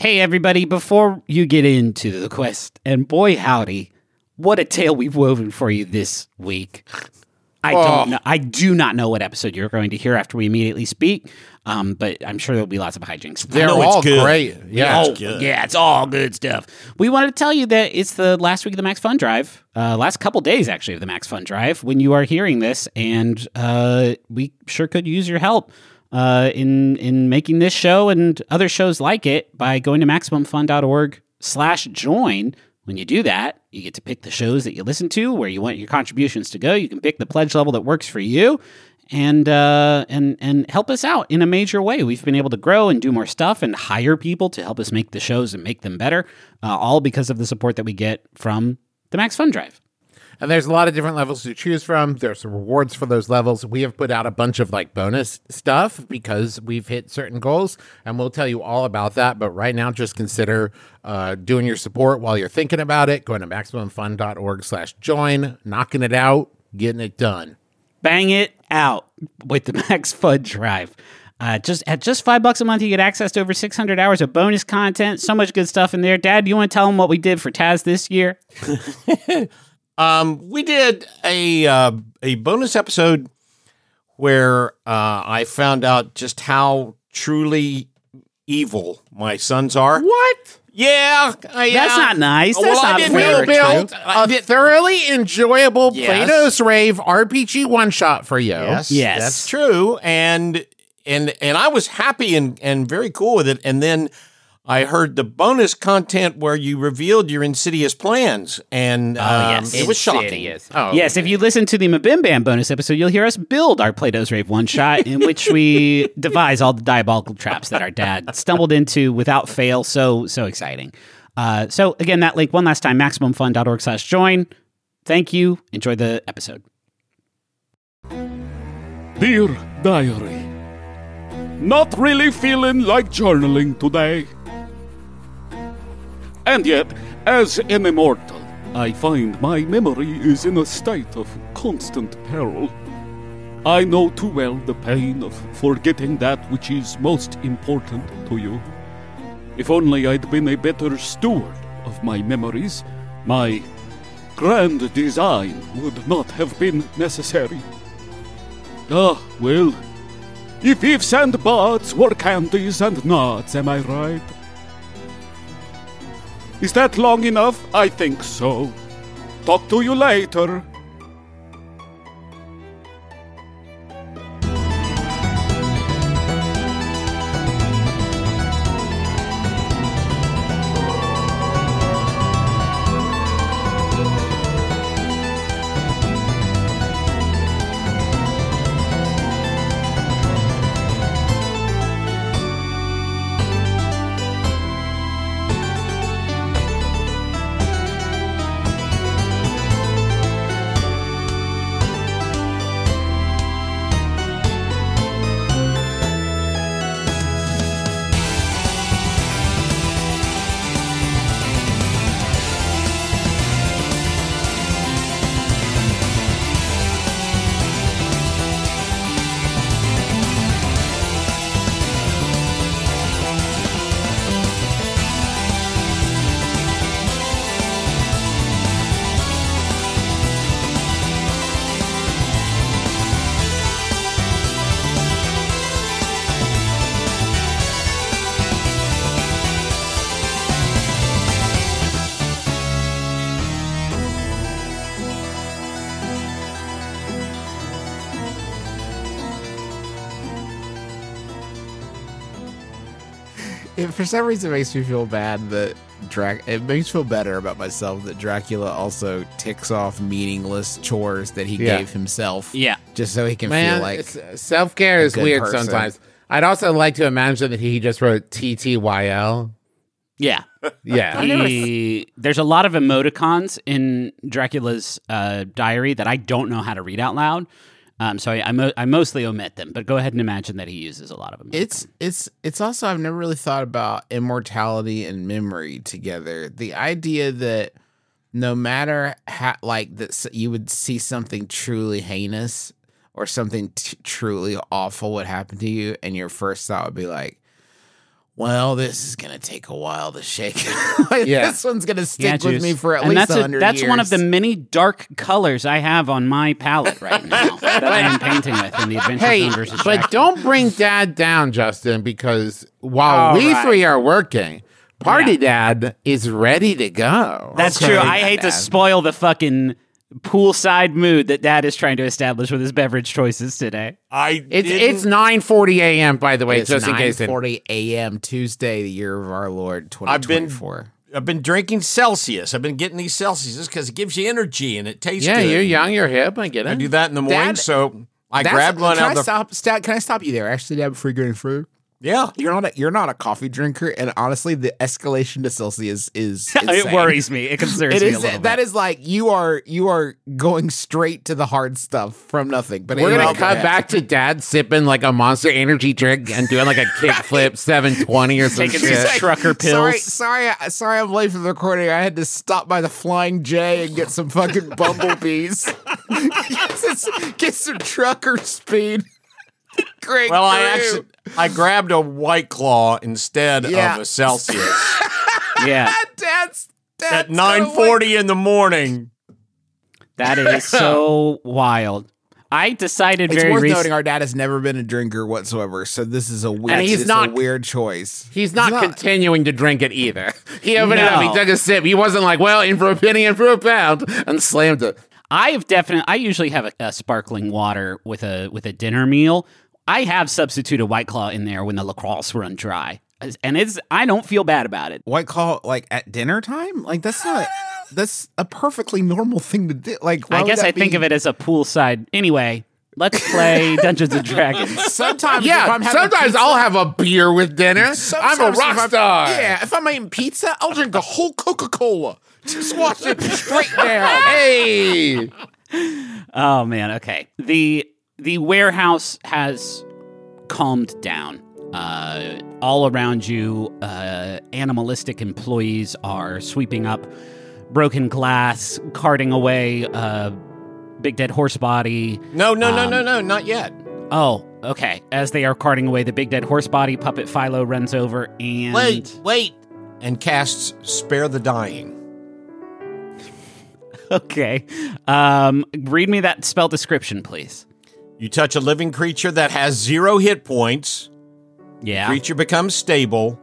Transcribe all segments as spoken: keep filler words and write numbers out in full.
Hey, everybody, before you get into the quest, and boy, howdy, what a tale we've woven for you this week. I Oh. don't know. I do not know what episode you're going to hear after we immediately speak, um, but I'm sure there'll be lots of hijinks. They're know it's all good. great. Yeah. Oh, yeah, it's all good stuff. We wanted to tell you that it's the last week of the Max Fun Drive, uh, last couple days, actually, of the Max Fun Drive when you are hearing this, and uh, we sure could use your help uh, in in making this show and other shows like it by going to MaximumFun.org slash join. When you do that, you get to pick the shows that you listen to, where you want your contributions to go. You can pick the pledge level that works for you, and uh, and and help us out in a major way. We've been able to grow and do more stuff and hire people to help us make the shows and make them better, uh, all because of the support that we get from the Max Fun Drive. And there's a lot of different levels to choose from. There's rewards for those levels. We have put out a bunch of like bonus stuff because we've hit certain goals, and we'll tell you all about that. But right now, just consider uh, doing your support while you're thinking about it. Going to MaximumFun.org slash join, knocking it out, getting it done. Bang it out with the Max Fun Drive. Uh, just at just five bucks a month, you get access to over six hundred hours of bonus content. So much good stuff in there. Dad, do you want to tell them what we did for Taz this year? Um, we did a uh, a bonus episode where uh, I found out just how truly evil my sons are. What? Yeah, I, That's uh, not nice. well, That's I not didn't fair. know We built I a did- thoroughly enjoyable Yes. Plato's Rave R P G one-shot for you. Yes, Yes. that's true. And and and I was happy and and very cool with it. And then I heard the bonus content where you revealed your insidious plans, and um, yes. it was shocking. Insidious. Oh, Yes, if you listen to the Mabim Bam bonus episode, you'll hear us build our Plato's Rave one-shot in which we devise all the diabolical traps that our dad stumbled into without fail. So, so exciting. Uh, so, again, that link one last time, MaximumFun.org slash join. Thank you. Enjoy the episode. Dear Diary, not really feeling like journaling today. And yet, as an immortal, I find my memory is in a state of constant peril. I know too well the pain of forgetting that which is most important to you. If only I'd been a better steward of my memories, my grand design would not have been necessary. Ah, well, if ifs and buts were candies and nuts, am I right? Is that long enough? I think so. Talk to you later. It, for some reason, it makes me feel bad that Drac. It makes me feel better about myself that Dracula also ticks off meaningless chores that he Yeah. gave himself. Yeah. just so he can Man, feel like it's- self-care is good weird person. sometimes. I'd also like to imagine that he just wrote T T Y L. Yeah. Yeah. He, there's a lot of emoticons in Dracula's uh, diary that I don't know how to read out loud. Um, so I, I, mo- I mostly omit them, but go ahead and imagine that he uses a lot of them. It's it's it's also I've never really thought about immortality and memory together. The idea that no matter how like that s- you would see something truly heinous or something t- truly awful would happen to you, and your first thought would be like, well, this is gonna take a while to shake. Yeah. This one's gonna stick Yeah, with Juice. me for at and least that's a a, hundred that's years. one of the many dark colors I have on my palette right now that I am painting with in the Adventure Hey, Zone versus but Dracula. don't bring Dad down, Justin, because while All we right. three are working, Party Dad is ready to go. That's Okay, true. I my hate to bad. spoil the fucking poolside mood that Dad is trying to establish with his beverage choices today. I It's didn't- it's nine forty a.m. by the way, It's just in case. nine it- forty a.m. Tuesday, the year of our Lord, twenty twenty-four. I've been drinking Celsius. I've been getting these Celsius because it gives you energy and it tastes Yeah, good. you're young, you're hip. I get it. I do that in the morning, Dad- so I That's- grabbed one Can out I of the. stop? Stat, can I stop you there? Actually, Dad, before you go any further, Yeah. you're not a, you're not a coffee drinker, and honestly, the escalation to Celsius is it insane. worries me. It concerns It me is a little that bit. is like you are you are going straight to the hard stuff from nothing. But We're anyway, gonna go cut ahead. back to Dad sipping like a Monster Energy drink and doing like a kickflip seven twenty or some Taking shit. some trucker pills. Sorry, sorry, I- sorry. I'm late for the recording. I had to stop by the Flying J and get some fucking bumblebees. get, get some trucker speed. Great. Well, I crew. actually I grabbed a White Claw instead Yeah. of a Celsius Yeah, Dad's, Dad's at nine forty in the morning. that is so wild. I decided It's very worth recently. noting our dad has never been a drinker whatsoever, so this is a weird. And he's it's not- a weird choice. He's not, It's not- continuing to drink it either. He opened it up, he No. took a sip. He wasn't like, well, in for a penny, in for a pound, and slammed it. I've definitely. I usually have a, a sparkling water with a with a dinner meal. I have substituted White Claw in there when the lacrosse run dry, and it's. I don't feel bad about it. White Claw, like at dinner time, like that's not. That's a perfectly normal thing to do. Like, why I would guess that I think be- of it as a poolside. Anyway, let's play Dungeons and Dragons. Sometimes, if Yeah, I'm having sometimes pizza- I'll have a beer with dinner. I'm a sometimes rock if I'm- star. Yeah, if I'm eating pizza, I'll drink a whole Coca Cola. Just watch it straight down. Hey. Oh man, okay. The the warehouse has calmed down. Uh, all around you, uh, animalistic employees are sweeping up broken glass, carting away uh, big dead horse body. No, no, no, Um, no, no, not yet. Oh, okay. As they are carting away the big dead horse body, Puppet Philo runs over and Wait, wait. And casts Spare the Dying. Okay. Um, read me that spell description, please. You touch a living creature that has zero hit points. Yeah. Creature becomes stable.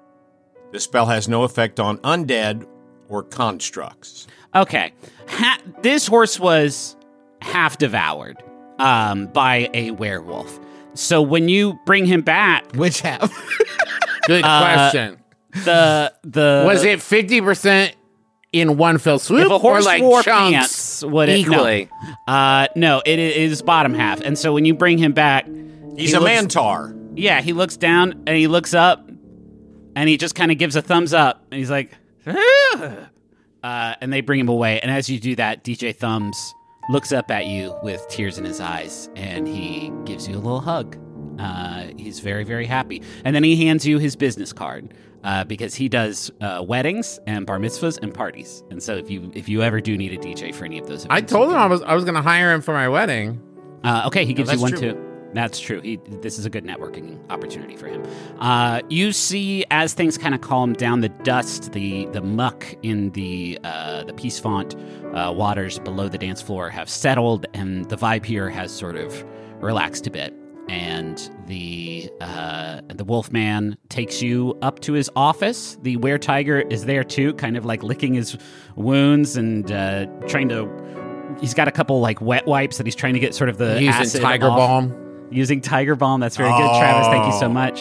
The spell has no effect on undead or constructs. Okay. Ha- this horse was half devoured um, by a werewolf. So when you bring him back, Which have? Good Uh, question. the the Was it fifty percent in one fell swoop? if a horse or like wore chunks pants, would it equally? No. Uh, no, it is bottom half. And so when you bring him back, He's he a looks- mantar. Yeah, he looks down and he looks up, and he just kind of gives a thumbs up, and he's like, "Ah." uh, and they bring him away. And as you do that, D J Thumbs looks up at you with tears in his eyes, and he gives you a little hug. Uh, he's very, very happy, and then he hands you his business card uh, because he does uh, weddings and bar mitzvahs and parties. And so, if you if you ever do need a D J for any of those, I events, told you him can- I was I was going to hire him for my wedding. uh, okay, he gives you that's one true. too. That's true. He this is a good networking opportunity for him. Uh, you see, as things kind of calm down, the dust, the the muck in the uh, the Peace Font uh, waters below the dance floor have settled, and the vibe here has sort of relaxed a bit. And the uh, the Wolfman takes you up to his office. The Were Tiger is there too, kind of like licking his wounds and uh, trying to. He's got a couple like wet wipes that he's trying to get sort of the Using acid Tiger off. Balm. Using Tiger Balm. That's very good, Travis. Thank you so Oh. much.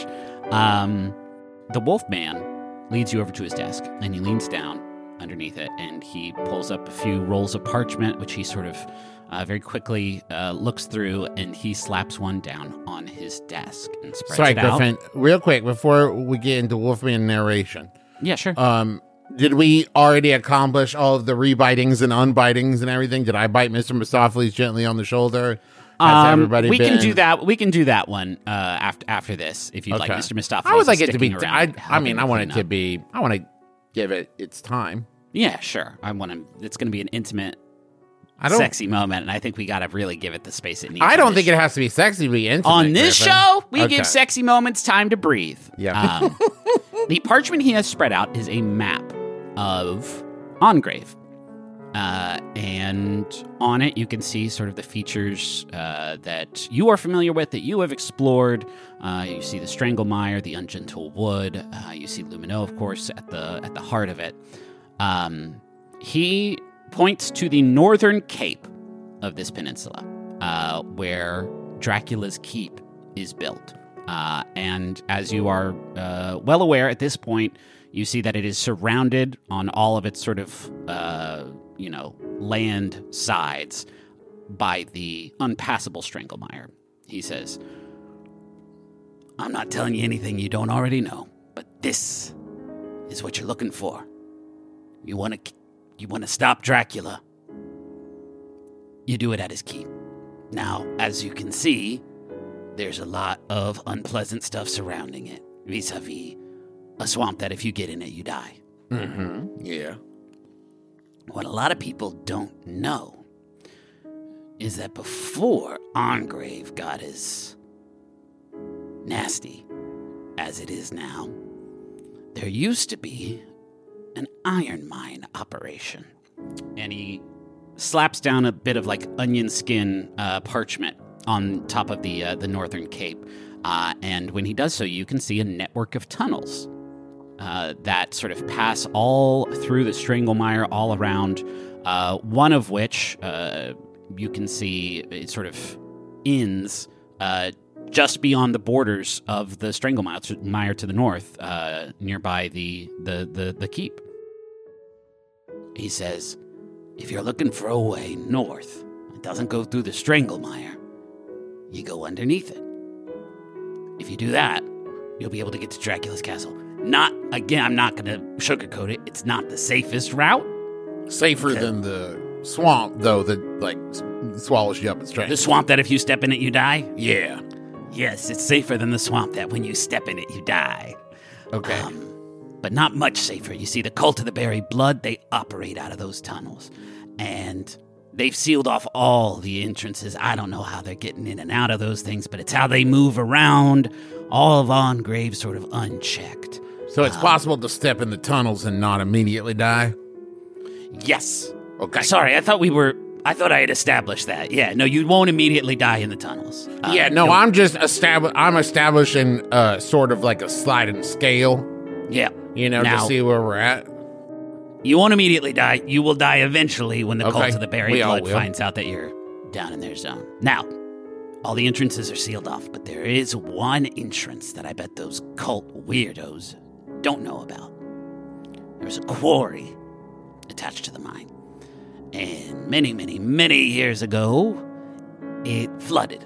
Um, the Wolfman leads you over to his desk, and he leans down underneath it, and he pulls up a few rolls of parchment, which he sort of uh, very quickly uh, looks through, and he slaps one down on his desk and spreads Sorry, it out. Griffin. Real quick before we get into Wolfman narration, Yeah, sure. um, did we already accomplish all of the rebitings and unbitings and everything? Did I bite Mister Mistopheles gently on the shoulder? Has Um, everybody we been? can do that. We can do that one uh, after after this, if you'd like, Okay. Mister Mistopheles. I would like is it to be. sticking I, around, I mean, helping I want it clean to up. be. I want to give it its time. Yeah, sure. I want to. It's going to be an intimate I don't- sexy moment, and I think we got to really give it the space it needs. I on don't this think show. it has to be sexy to be intimate. On this Griffin. show, we Okay. give sexy moments time to breathe. Yeah. Um, the parchment he has spread out is a map of Ongrave. Uh, and on it, you can see sort of the features uh, that you are familiar with, that you have explored. Uh, you see the Stranglemire, the Ungentle Wood. Uh, you see Lumino, of course, at the at the heart of it. Um, he points to the northern cape of this peninsula, uh, where Dracula's Keep is built. Uh, and as you are uh, well aware at this point, you see that it is surrounded on all of its sort of, uh, you know, land sides by the unpassable Stranglemire. He says, I'm not telling you anything you don't already know, but this is what you're looking for. You want to you want to stop Dracula. You do it at his keep. Now, as you can see, there's a lot of unpleasant stuff surrounding it, vis-a-vis a swamp that if you get in it, you die. Mm-hmm. Yeah. What a lot of people don't know is that before Ongrave got as nasty as it is now, there used to be an iron mine operation. And he slaps down a bit of like onion skin uh, parchment on top of the uh, the northern cape. Uh, and when he does so, you can see a network of tunnels uh, that sort of pass all through the Stranglemire, all around, uh, one of which uh, you can see it sort of ends uh, just beyond the borders of the Stranglemire to the north, uh, nearby the, the, the, the keep. He says, if you're looking for a way north, it doesn't go through the Stranglemire, you go underneath it. If you do that, you'll be able to get to Dracula's castle. Not, again, I'm not going to sugarcoat it. It's not the safest route. Safer Okay. than the swamp, though, that like s- swallows you up and strangles. The swamp that if you step in it, you die? Yeah. Yes, it's safer than the swamp that when you step in it, you die. Okay. Um, but not much safer. You see, the Cult of the Buried Blood, they operate out of those tunnels. And they've sealed off all the entrances. I don't know how they're getting in and out of those things, but it's how they move around. All of Ongrave sort of unchecked. so it's possible to step in the tunnels and not immediately die? Yes. Okay. Sorry, I thought we were... I thought I had established that. Yeah, no, you won't immediately die in the tunnels. Uh, Yeah, no, you'll- I'm just establish. I'm establishing uh, sort of like a sliding scale, Yeah. you know, Now- to see where we're at. You won't immediately die. You will die eventually when the Okay. Cult of the Buried We all Blood will. finds out that you're down in their zone. Now, all the entrances are sealed off, but there is one entrance that I bet those cult weirdos don't know about. There's a quarry attached to the mine. And many, many, many years ago, it flooded.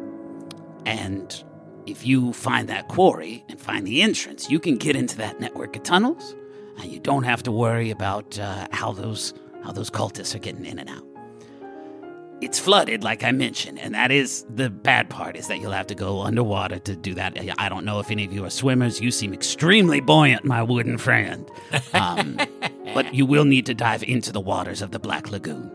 And if you find that quarry and find the entrance, you can get into that network of tunnels, and you don't have to worry about uh, how those how those cultists are getting in and out. It's flooded, like I mentioned, and that is the bad part, is that you'll have to go underwater to do that. I don't know if any of you are swimmers. You seem extremely buoyant, my wooden friend. Um, but you will need to dive into the waters of the Black Lagoon.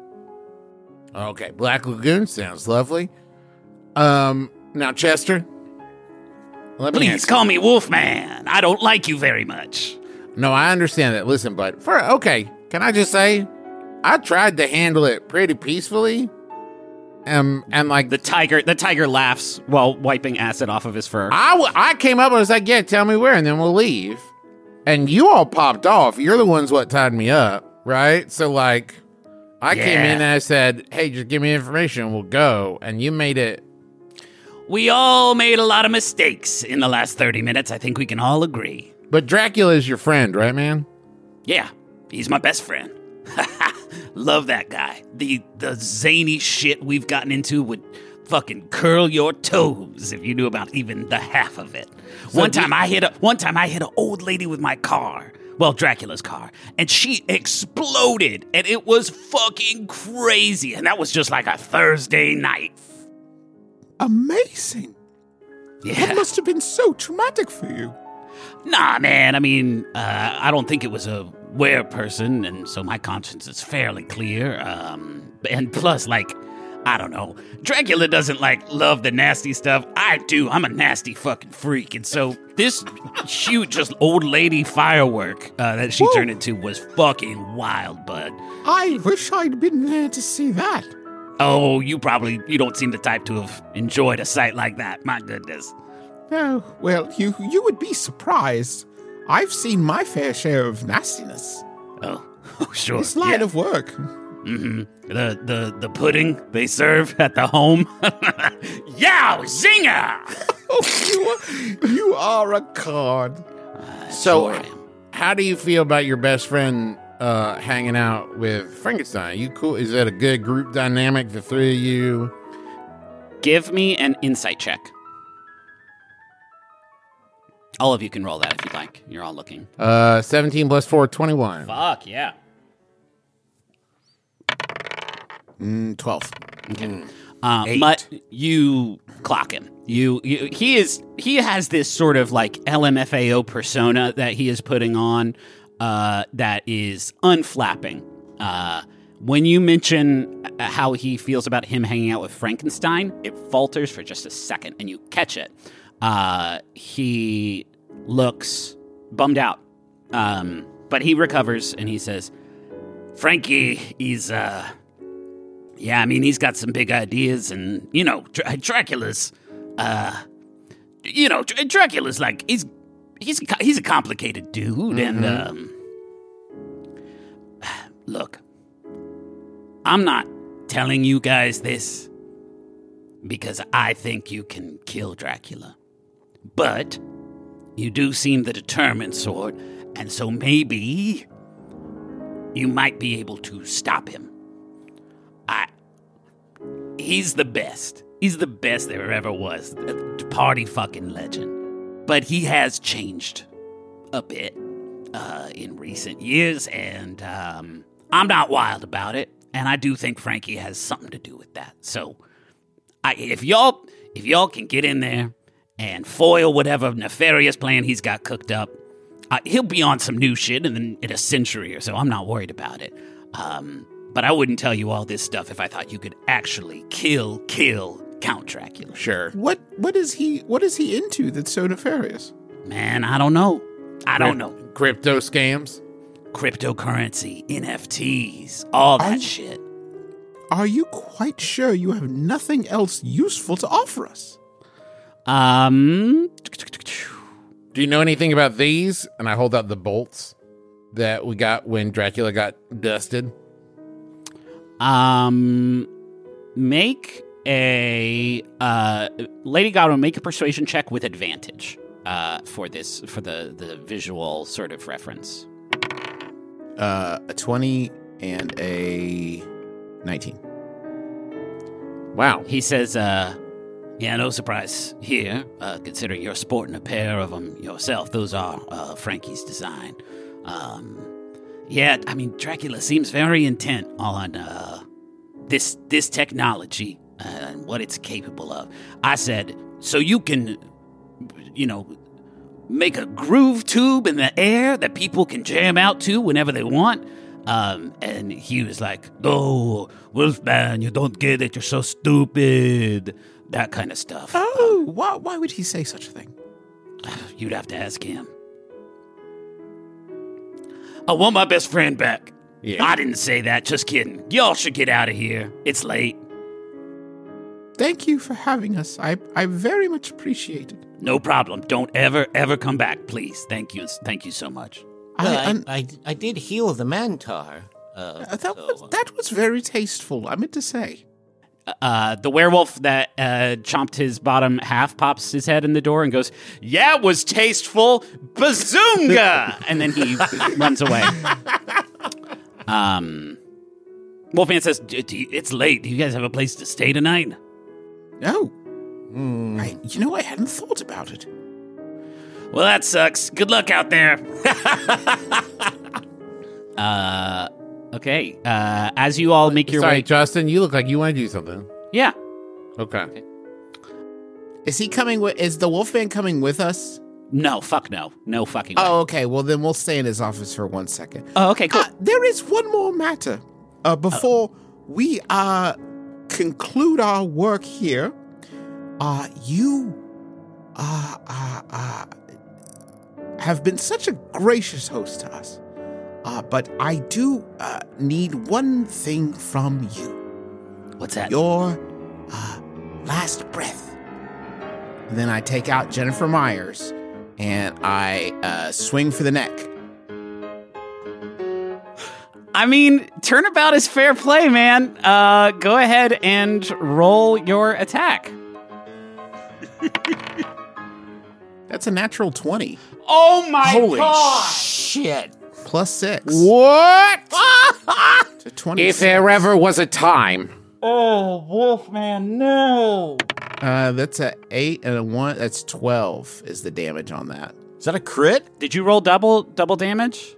Okay, Black Lagoon sounds lovely. Um, now Chester, let me Please ask call me Wolfman. I don't like you very much. you- No, I understand that. Listen, but for okay, can I just say, I tried to handle it pretty peacefully. Um, and like The tiger, the tiger laughs while wiping acid off of his fur. I, w- I came up and was like, yeah, tell me where, and then we'll leave. And you all popped off. You're the ones what tied me up, right? So, like, I came Yeah. in and I said, hey, just give me information, we'll go. And you made it. We all made a lot of mistakes in the last thirty minutes. I think we can all agree. But Dracula is your friend, right, man? Yeah, he's my best friend. Love that guy. The the zany shit we've gotten into would fucking curl your toes if you knew about even the half of it. one do time I hit a one time I hit an old lady with my car. Well, Dracula's car. And she exploded. And it was fucking crazy. And that was just like a Thursday night. Amazing. Yeah. That must have been so traumatic for you. Nah, man. I mean, uh, I don't think it was a were person, and so my conscience is fairly clear. Um, And plus, like, I don't know, Dracula doesn't, like, love the nasty stuff. I do. I'm a nasty fucking freak. And so this huge, just old lady firework uh, that she Whoa. turned into was fucking wild, bud. I wish I'd been there to see that. Oh, you probably, you don't seem the type to have enjoyed a sight like that. My goodness. Oh, well, you you would be surprised. I've seen my fair share of nastiness. Oh, oh sure. It's line yeah. of work. Mm-hmm. The, the, the pudding they serve at the home. Yow, zinger! Oh, you are, you are a card. So, Sure I am. how do you feel about your best friend uh, hanging out with Frankenstein? You cool? Is that a good group dynamic, the three of you? Give me an insight check. All of you can roll that if you'd like. You're all looking. Uh, seventeen plus four, twenty-one. Fuck, yeah. Mm, twelve. Uh, but you clock him. You, you, he is, he has this sort of like L M F A O persona that he is putting on uh, that is unflapping. Uh, when you mention how he feels about him hanging out with Frankenstein, it falters for just a second and you catch it. Uh, he looks bummed out. Um, but he recovers and he says, Frankie is, uh, yeah, I mean, he's got some big ideas and, you know, Dr- Dracula's, uh, you know, Dr- Dracula's like, he's, he's, a, he's a complicated dude. And, um, look, I'm not telling you guys this because I think you can kill Dracula. But you do seem the determined sort, and so maybe you might be able to stop him. I, he's the best. He's the best there ever was. A party fucking legend. But he has changed a bit uh, in recent years, and um, I'm not wild about it. And I do think Frankie has something to do with that. So, I, if y'all, if y'all can get in there and foil whatever nefarious plan he's got cooked up, uh, he'll be on some new shit in, in a century or so. I'm not worried about it. Um, but I wouldn't tell you all this stuff if I thought you could actually kill, kill Count Dracula. Sure. What what is he what is he into that's so nefarious? Man, I don't know. I don't know. Crypto scams? Cryptocurrency, N F Ts, all that I- shit. Are you quite sure you have nothing else useful to offer us? Um, Do you know anything about these? And I hold out the bolts that we got when Dracula got dusted. um, make a uh, Lady Godwin, make a persuasion check with advantage. Uh, for this, for the the visual sort of reference. Uh, a twenty and a nineteen. Wow. He says, uh, yeah, no surprise here, uh, considering you're sporting a pair of them yourself. Those are uh, Frankie's design. Um, yeah, I mean, Dracula seems very intent on uh, this this technology uh, and what it's capable of. I said, so you can, you know, make a groove tube in the air that people can jam out to whenever they want. Um, and he was like, "Oh, Wolfman, you don't get it. You're so stupid." That kind of stuff. Oh, why why would he say such a thing? You'd have to ask him. I want my best friend back. Yeah. I didn't say that. Just kidding. Y'all should get out of here. It's late. Thank you for having us. I I very much appreciate it. No problem. Don't ever, ever come back, please. Thank you. Thank you so much. Well, I, I, un- I, I did heal the Mantar. Uh, uh, that so, was that was very tasteful. I meant to say. Uh, the werewolf that uh, chomped his bottom half pops his head in the door and goes, "Yeah, it was tasteful. Bazoonga!" And then he runs away. Um, Wolfman says, "D- do you- "It's late. Do you guys have a place to stay tonight?" Oh, mm, I, you know, I hadn't thought about it. Well, that sucks. Good luck out there. uh, okay. Uh, as you all make your Sorry, way, Justin, you look like you want to do something. yeah. Okay. Is he coming with? Is the Wolfman coming with us? No, fuck no, no fucking. way. Oh, okay. Well, then we'll stay in his office for one second. Oh, okay, cool. Uh, there is one more matter. Uh, before we uh conclude our work here. Uh, you uh, uh, uh, have been such a gracious host to us. Uh, but I do uh, need one thing from you. What's that? Your uh, last breath. And then I take out Jennifer Myers and I uh, swing for the neck. I mean, turnabout is fair play, man. Uh, go ahead and roll your attack. That's a natural twenty. Oh my Holy god! shit. Plus six. What? To twenty-six. If there ever was a time. Oh, Wolfman, no! Uh, that's a eight and a one. That's twelve is the damage on that. Is that a crit? Did you roll double double damage?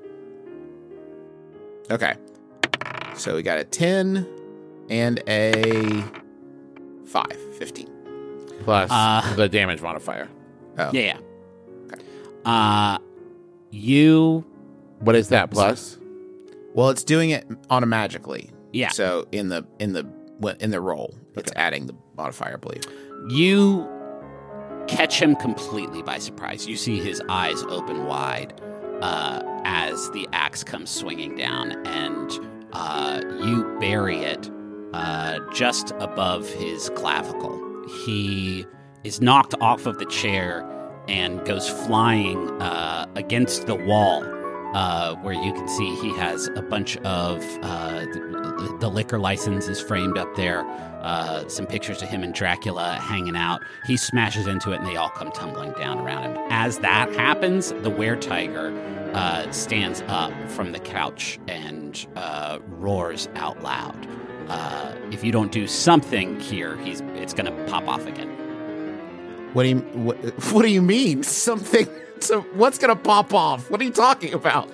Okay. So we got a ten and a five. fifteen. Plus Uh, the damage modifier. Oh. Yeah. yeah. Uh, you. What is that plus? Well, it's doing it automagically. Yeah. So in the in the in the roll, it's adding the modifier, I believe. You catch him completely by surprise. You see his eyes open wide uh, as the axe comes swinging down, and uh, you bury it uh, just above his clavicle. He is knocked off of the chair and goes flying uh, against the wall, uh, where you can see he has a bunch of uh, the, the liquor license is framed up there. Uh, some pictures of him and Dracula hanging out. He smashes into it, and they all come tumbling down around him. As that happens, the were-tiger uh, stands up from the couch and uh, roars out loud. Uh, if you don't do something here, he's it's going to pop off again. What do you what, what do you mean? Something so what's gonna pop off? What are you talking about?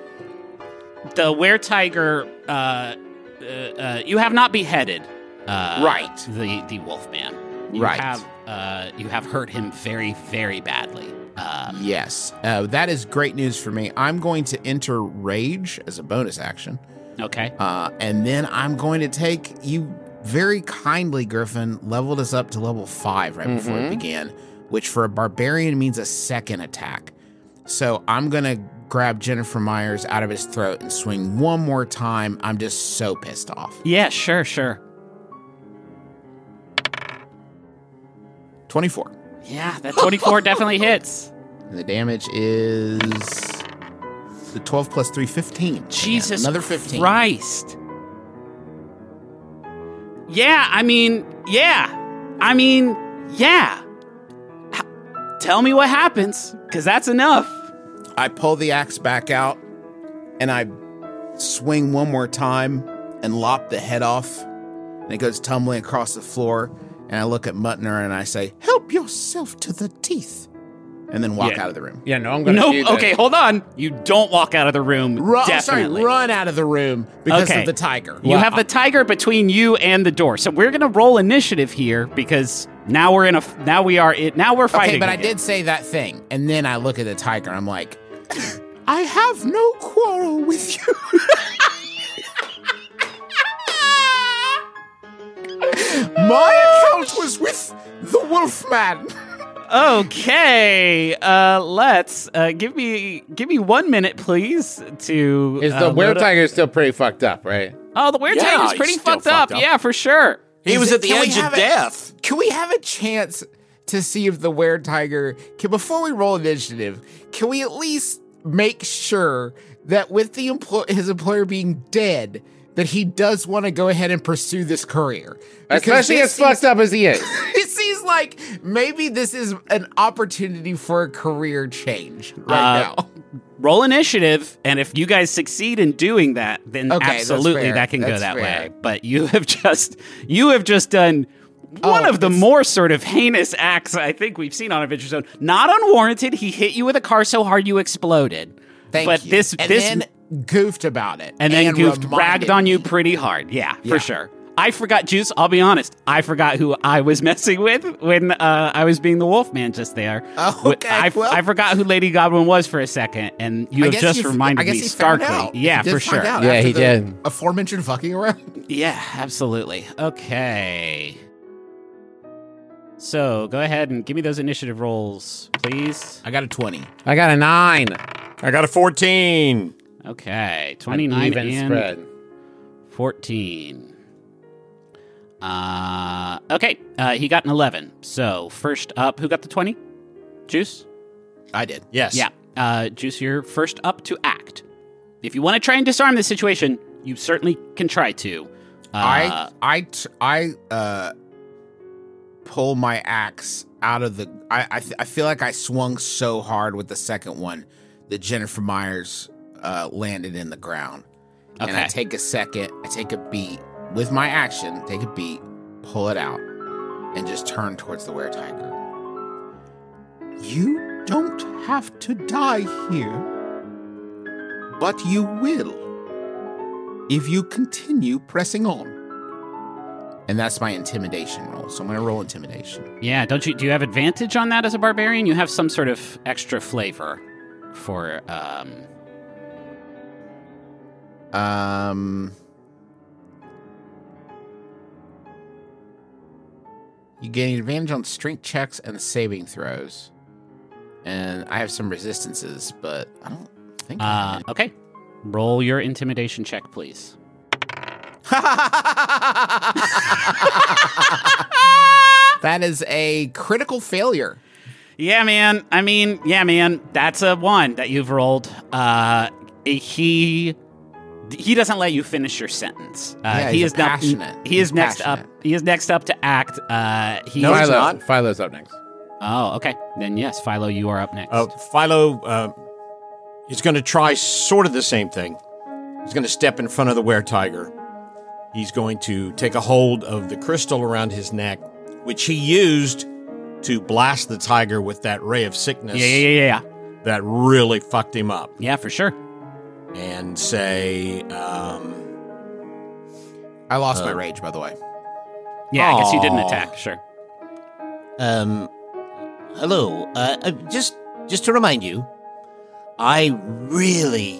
The were-tiger, uh, uh, uh, you have not beheaded uh, Right. the, the Wolfman. You Right. Have, uh, you have hurt him very, very badly. Uh, Yes. Uh, that is great news for me. I'm going to enter rage as a bonus action. okay. Uh, and then I'm going to take you very kindly, Griffin, leveled us up to level five right before it began, which for a barbarian means a second attack. So I'm going to grab Jennifer Myers out of his throat and swing one more time. I'm just so pissed off. Yeah, sure, sure. twenty-four. Yeah, that twenty-four definitely hits. And the damage is the twelve plus three, fifteen. Jesus Another fifteen. Christ. Yeah, I mean, yeah. I mean, yeah. H- Tell me what happens, because that's enough. I pull the axe back out and I swing one more time and lop the head off. And it goes tumbling across the floor. And I look at Muttner and I say, "Help yourself to the teeth." And then walk Yeah. out of the room. Yeah, no, I'm going to Nope. do that. Okay, hold on. You don't walk out of the room. Run, definitely. sorry, run out of the room because Okay. of the tiger. You have the tiger between you and the door, so we're gonna roll initiative here because now we're in a now we are it now we're fighting. Okay, but I again. did say that thing. And then I look at the tiger and I'm like, I have no quarrel with you. My account was with the Wolfman. Okay, uh, let's uh, give me give me one minute, please. To Is uh, the load were up- tiger still pretty fucked up, right? Oh, the were Yeah, tiger's he's pretty still fucked, fucked up. up. Yeah, for sure. He Is was it- at the can we edge of have it- death. Can we have a chance to see if the were tiger can, before we roll initiative, can we at least make sure that with the employ- his employer being dead, that he does want to go ahead and pursue this career? Because Especially this as fucked seems- up as he is. It seems like maybe this is an opportunity for a career change right Uh, now. Roll initiative, and if you guys succeed in doing that, then Okay, that's absolutely fair. that can go That's that fair. way. But you have just you have just done one Oh, of the it's- more sort of heinous acts I think we've seen on Adventure Zone. Not unwarranted. He hit you with a car so hard you exploded. Thank but you. this and this then goofed about it. and then goofed reminded ragged on you me. pretty hard. Yeah, Yeah. for sure. I forgot, Juice. I'll be honest. I forgot who I was messing with when uh, I was being the Wolfman just there. Oh, okay. I, well, I forgot who Lady Goblin was for a second, and you I have guess just you- reminded I guess me he found starkly. out. Yeah, He did for find sure. out Yeah, after he the did. Aforementioned fucking around. Yeah, absolutely. Okay. So go ahead and give me those initiative rolls, please. I got a twenty. I got a nine. I got a fourteen. Okay, twenty-nine Even and spread. fourteen. Uh, okay, uh, he got an eleven. So first up, who got the twenty? Juice? I did. Yes. Yeah. Uh, Juice, you're first up to act. If you want to try and disarm this situation, you certainly can try to. Uh, I I t- I uh pull my axe out of the. I I, th- I feel like I swung so hard with the second one that Jennifer Myers uh, landed in the ground. And I Okay. take a second. I take a beat with my action. Take a beat, pull it out, and just turn towards the were-tiger. You don't have to die here, but you will if you continue pressing on. And that's my intimidation roll. So I'm going to roll intimidation. Yeah, don't you? Do you have advantage on that as a barbarian? You have some sort of extra flavor for. Um, Um, you gain advantage on strength checks and saving throws. And I have some resistances, but I don't think I uh, have any. okay, roll your intimidation check, please. That is a critical failure. Yeah, man. I mean, yeah, man. That's a one that you've rolled. Uh, he he doesn't let you finish your sentence. Uh, Yeah, he he's is a now- passionate. He is He's next passionate. up. He is next up to act. Uh, he No, is- he's Philo, not. Philo's up next. Oh, okay. Then yes, Philo, you are up next. Uh, Philo uh, is going to try sort of the same thing. He's going to step in front of the were-tiger. He's going to take a hold of the crystal around his neck, which he used to blast the tiger with that ray of sickness yeah, yeah, yeah, yeah, that really fucked him up, yeah, for sure. and say, um, I lost my Uh, rage, by the way. Yeah, I guess you didn't Aw. attack. Sure. Um, hello. Uh, uh, just, just to remind you, I really,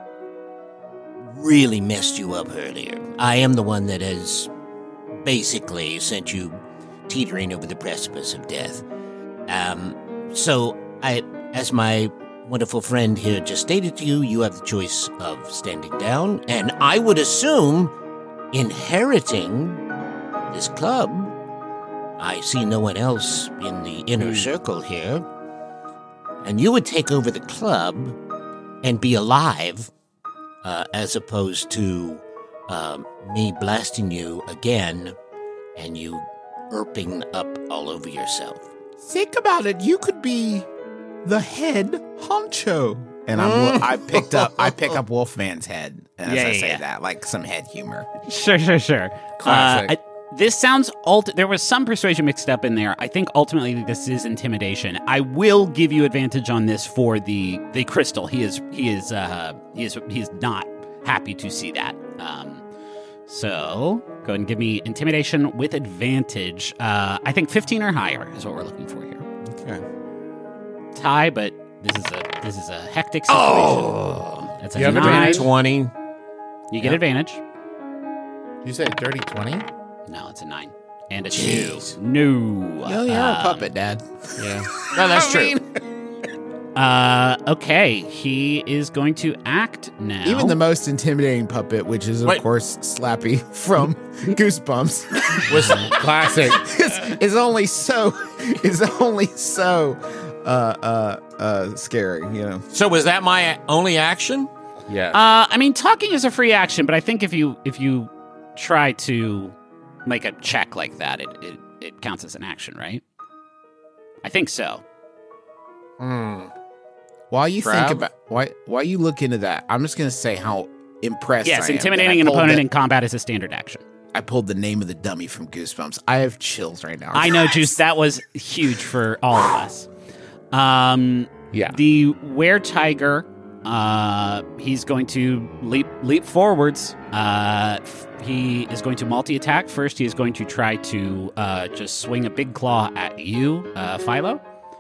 really messed you up earlier. I am the one that has basically sent you teetering over the precipice of death. Um, so I, as my wonderful friend here just stated to you, you have the choice of standing down, and I would assume inheriting this club. I see no one else in the inner circle here. And you would take over the club and be alive, uh, as opposed to um, me blasting you again and you erping up all over yourself. Think about it. You could be the head honcho. And I'm, I picked up, I pick up Wolfman's head as Yeah, I yeah, say yeah. that, like some head humor. Sure, sure, sure. Classic. Uh, I, this sounds ult- there was some persuasion mixed up in there. I think ultimately this is intimidation. I will give you advantage on this for the the crystal. He is he is uh he is he is not happy to see that. Um so go ahead and give me intimidation with advantage. Uh I think fifteen or higher is what we're looking for here. okay. Tie, but this is a this is a hectic situation. Oh, That's a You have nine. advantage? twenty. You get advantage. You said dirty twenty? No, it's a nine. And a Jeez. two. No. You know, you're a Um, puppet, Dad. Yeah. No, that's true. Uh, okay. He is going to act now. Even the most intimidating puppet, which is of Wait. course Slappy from Goosebumps, Was Classic. is, is only so is only so uh uh uh scary, you know. so was that my only action? Yeah. Uh, I mean, talking is a free action, but I think if you if you try to make a check like that, it it, it counts as an action, right? I think so. Hmm. While you Trav? think about why while you look into that, I'm just gonna say how impressed. Yes, I am intimidating that an I pulled opponent the- in combat is a standard action. I pulled the name of the dummy from Goosebumps. I have chills right now. I know, Juice. That was huge for all of us. Um, yeah. The were-tiger Uh, he's going to leap leap forwards. Uh, f- he is going to multi-attack. First, he is going to try to uh, just swing a big claw at you, uh, Philo.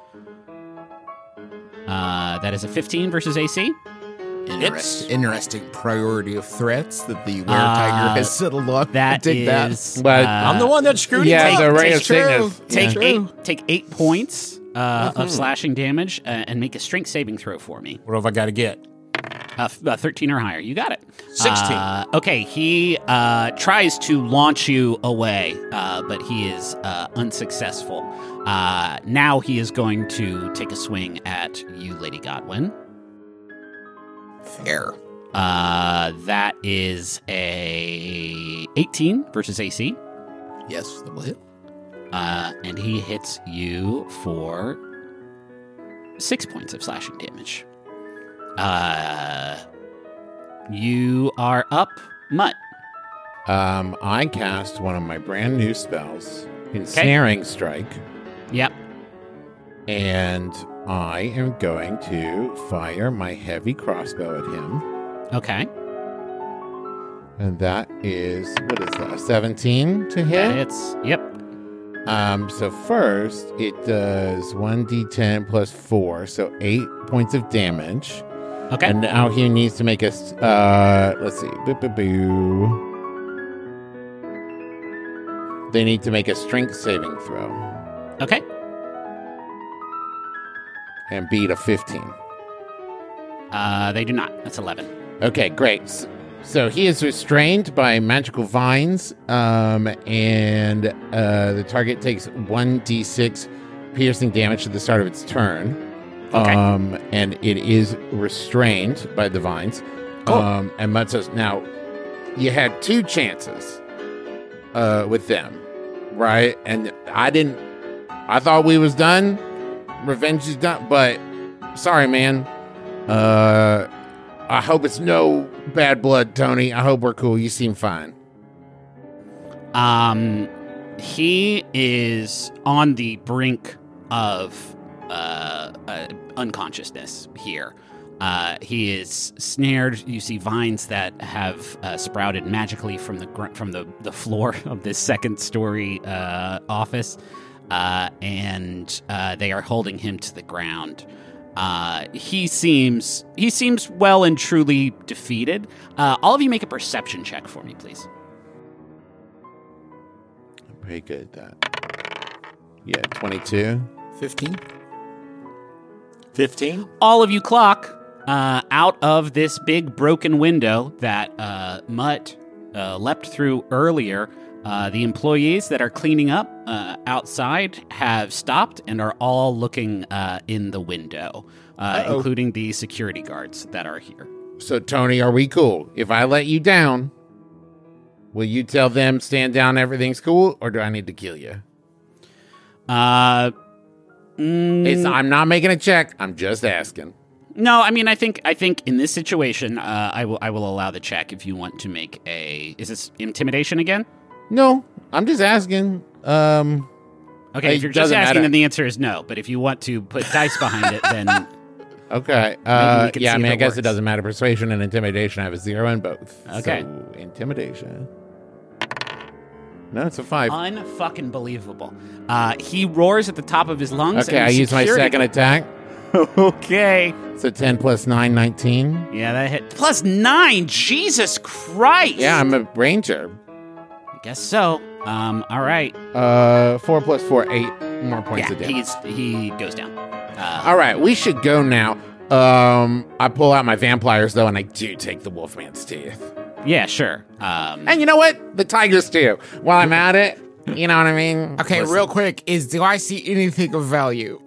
Uh, that is a fifteen versus A C. Interest, interesting priority of threats that the were Uh, tiger has settled on. That Dig that. is. But uh, I'm the one that screwed yeah, him. the ray take- of sickness. Take yeah. eight. Take eight points uh, of slashing damage uh, and make a strength saving throw for me. What have I got to get? Uh, f- uh, thirteen or higher. You got it. sixteen. Uh, okay, he uh, tries to launch you away, uh, but he is uh, unsuccessful. Uh, now he is going to take a swing at you, Lady Godwin. Fair. Uh, that is a eighteen versus A C. Yes, that will hit. Uh, and he hits you for six points of slashing damage. Uh, you are up, Mutt. Um, I cast one of my brand new spells, Ensnaring Strike, Yep. and I am going to fire my heavy crossbow at him. Okay. And that is, what is that, a seventeen to hit? It's yep. Um, so first, it does one d ten plus four, so eight points of damage. Okay. And now he needs to make a, s- uh, let's see, boo, boo, boo. They need to make a strength saving throw Okay. and beat a fifteen. Uh, they do not. That's eleven. Okay, great. S- So he is restrained by magical vines, um, and uh, the target takes one d six piercing damage at the start of its turn. Okay. Um, and it is restrained by the vines. Cool. Um, and Mutt says, now, you had two chances uh, with them, right? And I didn't, I thought we was done. Revenge is done, but sorry, man. Uh, I hope it's no bad blood, Tony. I hope we're cool. You seem fine. Um, he is on the brink of uh, uh unconsciousness here. Uh, he is snared. You see vines that have uh, sprouted magically from the gr- from the, the floor of this second story uh, office, uh, and uh, they are holding him to the ground. Uh, he seems he seems well and truly defeated. Uh, all of you make a perception check for me, please. I'm pretty good at that. Yeah, twenty-two. fifteen. fifteen? All of you clock uh, out of this big broken window that uh, Mutt uh, leapt through earlier. Uh, the employees that are cleaning up uh, outside have stopped and are all looking uh, in the window, uh, including the security guards that are here. So, Tony, are we cool? If I let you down, will you tell them stand down, everything's cool, or do I need to kill you? Uh, mm, It's, I'm not making a check. I'm just asking. no, I mean, I think I think in this situation, uh, I will I will allow the check if you want to make a. Is this intimidation again? No, I'm just asking. Um, Okay, It if you're just doesn't asking, matter. then the answer is no. But if you want to put dice behind it, then okay. Uh, can yeah, I see mean, if I it guess works. it doesn't matter. Persuasion and intimidation, I have a zero in both. Okay. So, intimidation. No, it's a five. unfucking believable. Uh, he roars at the top of his lungs. Okay, and I use my security- second attack. Okay. So ten plus nine, nineteen. Yeah, that hit. Plus nine. Jesus Christ. Yeah, I'm a ranger. I guess so. Um. All right. Uh, four plus four, eight more points Yeah, of damage. he's he goes down. Uh, All right, we should go now. Um, I pull out my vampires though, and I do take the Wolfman's teeth. yeah, sure. Um. And you know what? The tigers too. While I'm at it, you know what I mean? Okay, Listen. real quick, is do I see anything of value?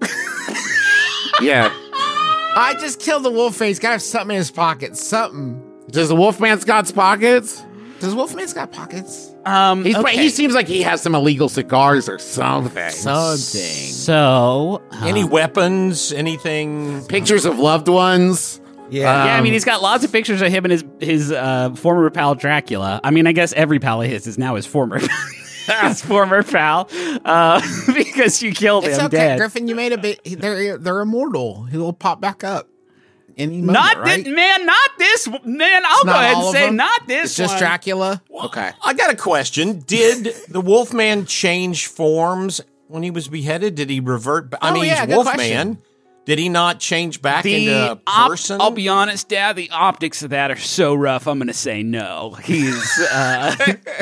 Yeah. I just killed the wolf face. Gotta have something in his pocket. Something. Does the Wolfman's got pockets? Does Wolfman's got pockets? Um. He's, okay. He seems like he has some illegal cigars or something. Something. So. uh, Any weapons? Anything? Pictures of loved ones. Yeah. yeah, I Um, mean, he's got lots of pictures of him and his his uh, former pal Dracula. I mean, I guess every pal of his is now his former his former pal uh, because you killed It's him okay, dead. Griffin. You made a bit. They're they're immortal. He will pop back up. any moment, Not right? this, man. Not this, man. I'll go not ahead all and of say them? not this. It's just one. Dracula? Okay. I got a question. Did the Wolfman change forms when he was beheaded? Did he revert? ba- I Oh, mean, yeah, he's good Wolfman. question. Did he not change back The into a op- person? I'll be honest, Dad. The optics of that are so rough. I'm going to say no. He's. Uh,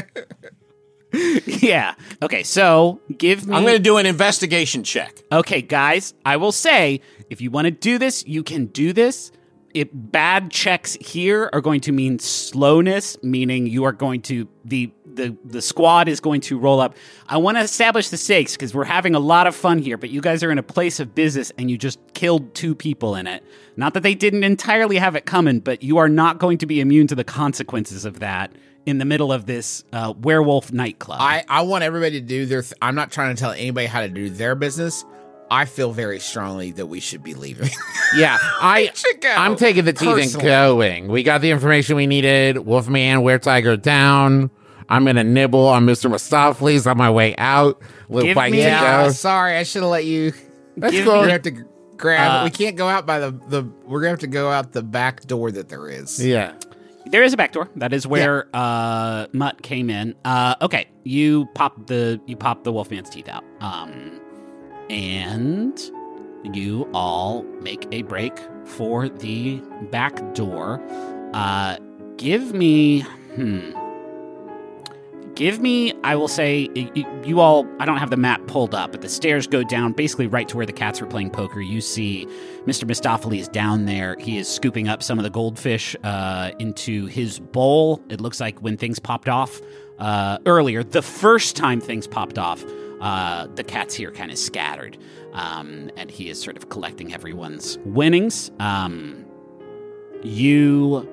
yeah. Okay. So give me. I'm going to do an investigation check. Okay, guys, I will say, if you want to do this, you can do this. If bad checks here are going to mean slowness, meaning you are going to the the the squad is going to roll up. I want to establish the stakes because we're having a lot of fun here, but you guys are in a place of business and you just killed two people in it. Not that they didn't entirely have it coming, but you are not going to be immune to the consequences of that in the middle of this uh, werewolf nightclub. I, I want everybody to do their th- I'm not trying to tell anybody how to do their business. I feel very strongly that we should be leaving. Yeah, I, should go, I'm taking the teeth and personally. going. We got the information we needed. Wolfman, Were Tiger down. I'm going to nibble on Mister Mistopheles on my way out. Little Give bite me- to Yeah, go. sorry, I should have let you. That's give cool. We're gonna have to g- grab. Uh, we can't go out by the the. We're gonna have to go out the back door that there is. Yeah. There is a back door. That is where uh, Mutt came in. Uh, okay, you pop the you pop the Wolfman's teeth out, um, and you all make a break for the back door. Uh, give me, hmm, give me. I will say you, you all. I don't have the map pulled up, but the stairs go down basically right to where the cats were playing poker. You see Mister Mistopheles down there. He is scooping up some of the goldfish uh, into his bowl. It looks like when things popped off uh, earlier, the first time things popped off, uh, the cats here kind of scattered. Um, and he is sort of collecting everyone's winnings. Um, you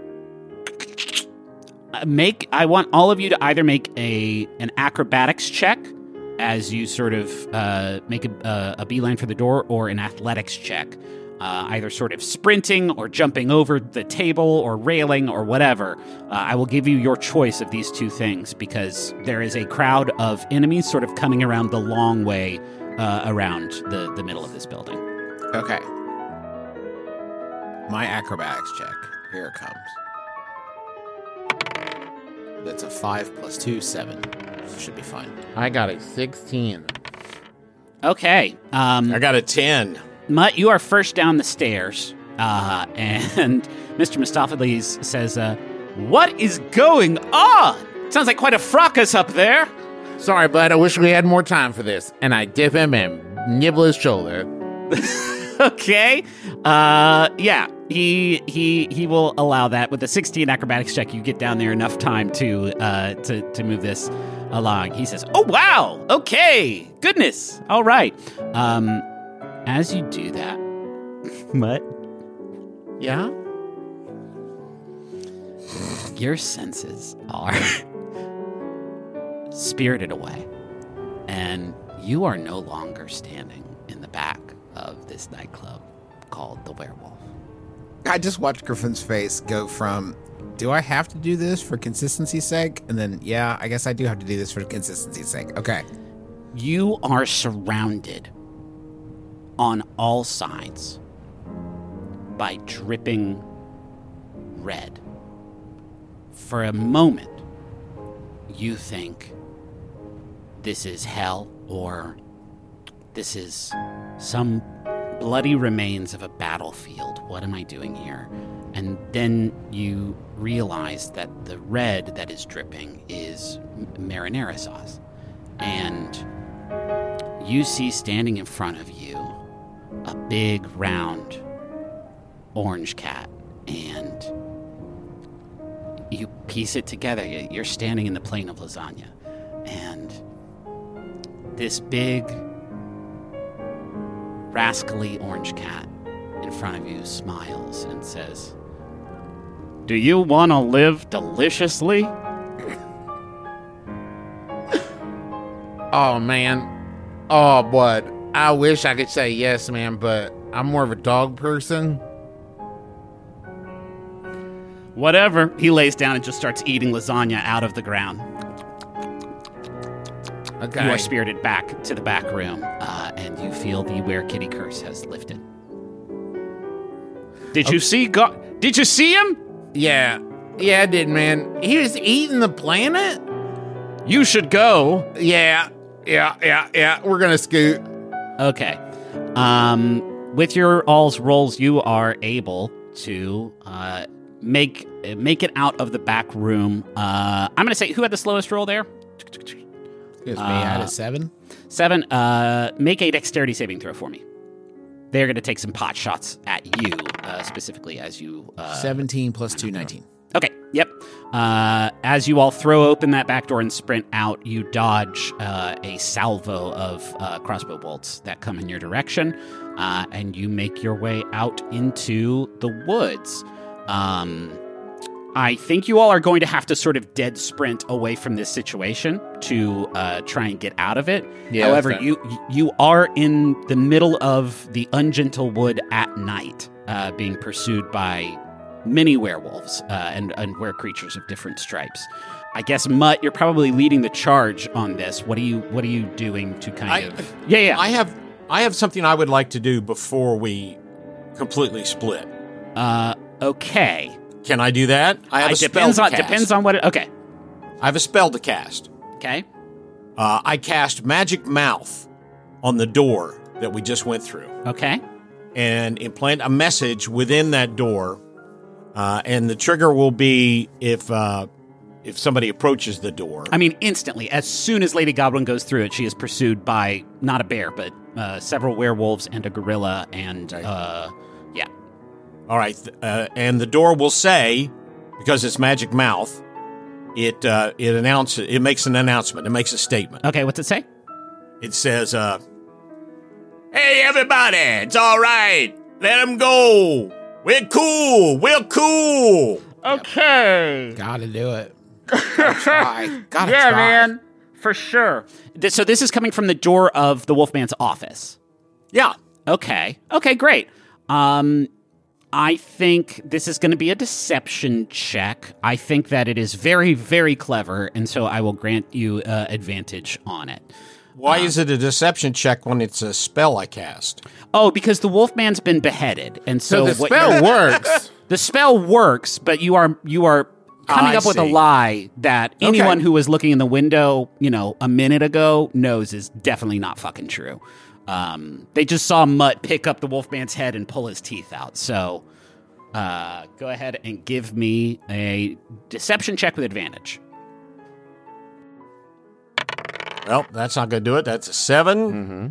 make, I want all of you to either make a an acrobatics check as you sort of uh, make a, a, a beeline for the door, or an athletics check. Uh, either sort of sprinting or jumping over the table or railing or whatever. Uh, I will give you your choice of these two things because there is a crowd of enemies sort of coming around the long way uh, around the, the middle of this building. Okay. My acrobatics check. Here it comes. That's a five plus two, seven. Should be fine. I got a sixteen. Okay. Um, I got a ten. Mutt, you are first down the stairs, uh, and Mister Mistopheles says, uh, "What is going on? Sounds like quite a fracas up there." Sorry, bud. I wish we had more time for this. And I dip him and nibble his shoulder. Okay, uh, yeah, he he he will allow that. With a sixteen acrobatics check, you get down there enough time to uh, to to move this along. He says, "Oh wow, okay, goodness, all right." Um, as you do that, Mutt, Yeah? your senses are spirited away, and you are no longer standing in the back of this nightclub called the Werewolf. I just watched Griffin's face go from, do I have to do this for consistency's sake? And then, yeah, I guess I do have to do this for consistency's sake. Okay. You are surrounded on all sides by dripping red. For a moment, you think this is hell, or this is some bloody remains of a battlefield. What am I doing here? And then you realize that the red that is dripping is marinara sauce. And you see standing in front of you a big, round, orange cat. And you piece it together. You're standing in the plain of lasagna. And this big, rascally orange cat in front of you smiles and says, "Do you want to live deliciously?" Oh, man. Oh, bud. I wish I could say yes, man, but I'm more of a dog person. Whatever. He lays down and just starts eating lasagna out of the ground. Okay. You are spirited back to the back room, uh, and you feel the Were Kitty curse has lifted. Did you see Gar- Did you see him? Yeah. Yeah, I did, man. He was eating the planet? You should go. Yeah. Yeah, yeah, yeah. We're going to scoot. Okay. Um, with your all's rolls, you are able to uh, make make it out of the back room. Uh, I'm going to say, who had the slowest roll there? Excuse me, I had a seven. Seven. Uh, make a dexterity saving throw for me. They're going to take some pot shots at you, uh, specifically as you... Uh, seventeen plus two, nineteen. Okay, yep. Uh, as you all throw open that back door and sprint out, you dodge uh, a salvo of uh, crossbow bolts that come in your direction, uh, and you make your way out into the woods. Um, I think you all are going to have to sort of dead sprint away from this situation to uh, try and get out of it. Yeah, However, that's you you are in the middle of the ungentle wood at night, uh, being pursued by many werewolves uh, and, and were creatures of different stripes. I guess, Mutt, you're probably leading the charge on this. What are you What are you doing to kind I, of? Yeah, yeah. I have I have something I would like to do before we completely split. Uh, okay. Can I do that? I have It a spell depends to on cast. depends on what. It, okay. I have a spell to cast. Okay. Uh, I cast Magic Mouth on the door that we just went through, Okay. and implant a message within that door. Uh, and the trigger will be if uh, if somebody approaches the door. I mean, instantly, as soon as Lady Goblin goes through it, she is pursued by not a bear, but uh, several werewolves and a gorilla, and uh, yeah. All right, th- uh, and the door will say, because it's Magic Mouth, it uh, it announces, it makes an announcement, it makes a statement. Okay, what's it say? It says, uh, "Hey, everybody, it's all right. Let them go. We're cool. We're cool." Okay. Gotta do it. Gotta try. Gotta Yeah, try. man, for sure. Th- So this is coming from the door of the Wolfman's office. Yeah. Okay. Okay, great. Um, I think this is going to be a deception check. I think that it is very, very clever, and so I will grant you uh, advantage on it. Why is it a deception check when it's a spell I cast? Oh, because the Wolfman's been beheaded, and so, So the what spell you're- works. the spell works, but you are you are coming I up with a see. lie that anyone Okay. who was looking in the window, you know, a minute ago knows is definitely not fucking true. Um, they just saw Mutt pick up the Wolfman's head and pull his teeth out. So, uh, go ahead and give me a deception check with advantage. Well, that's not going to do it. That's a seven. Mm-hmm.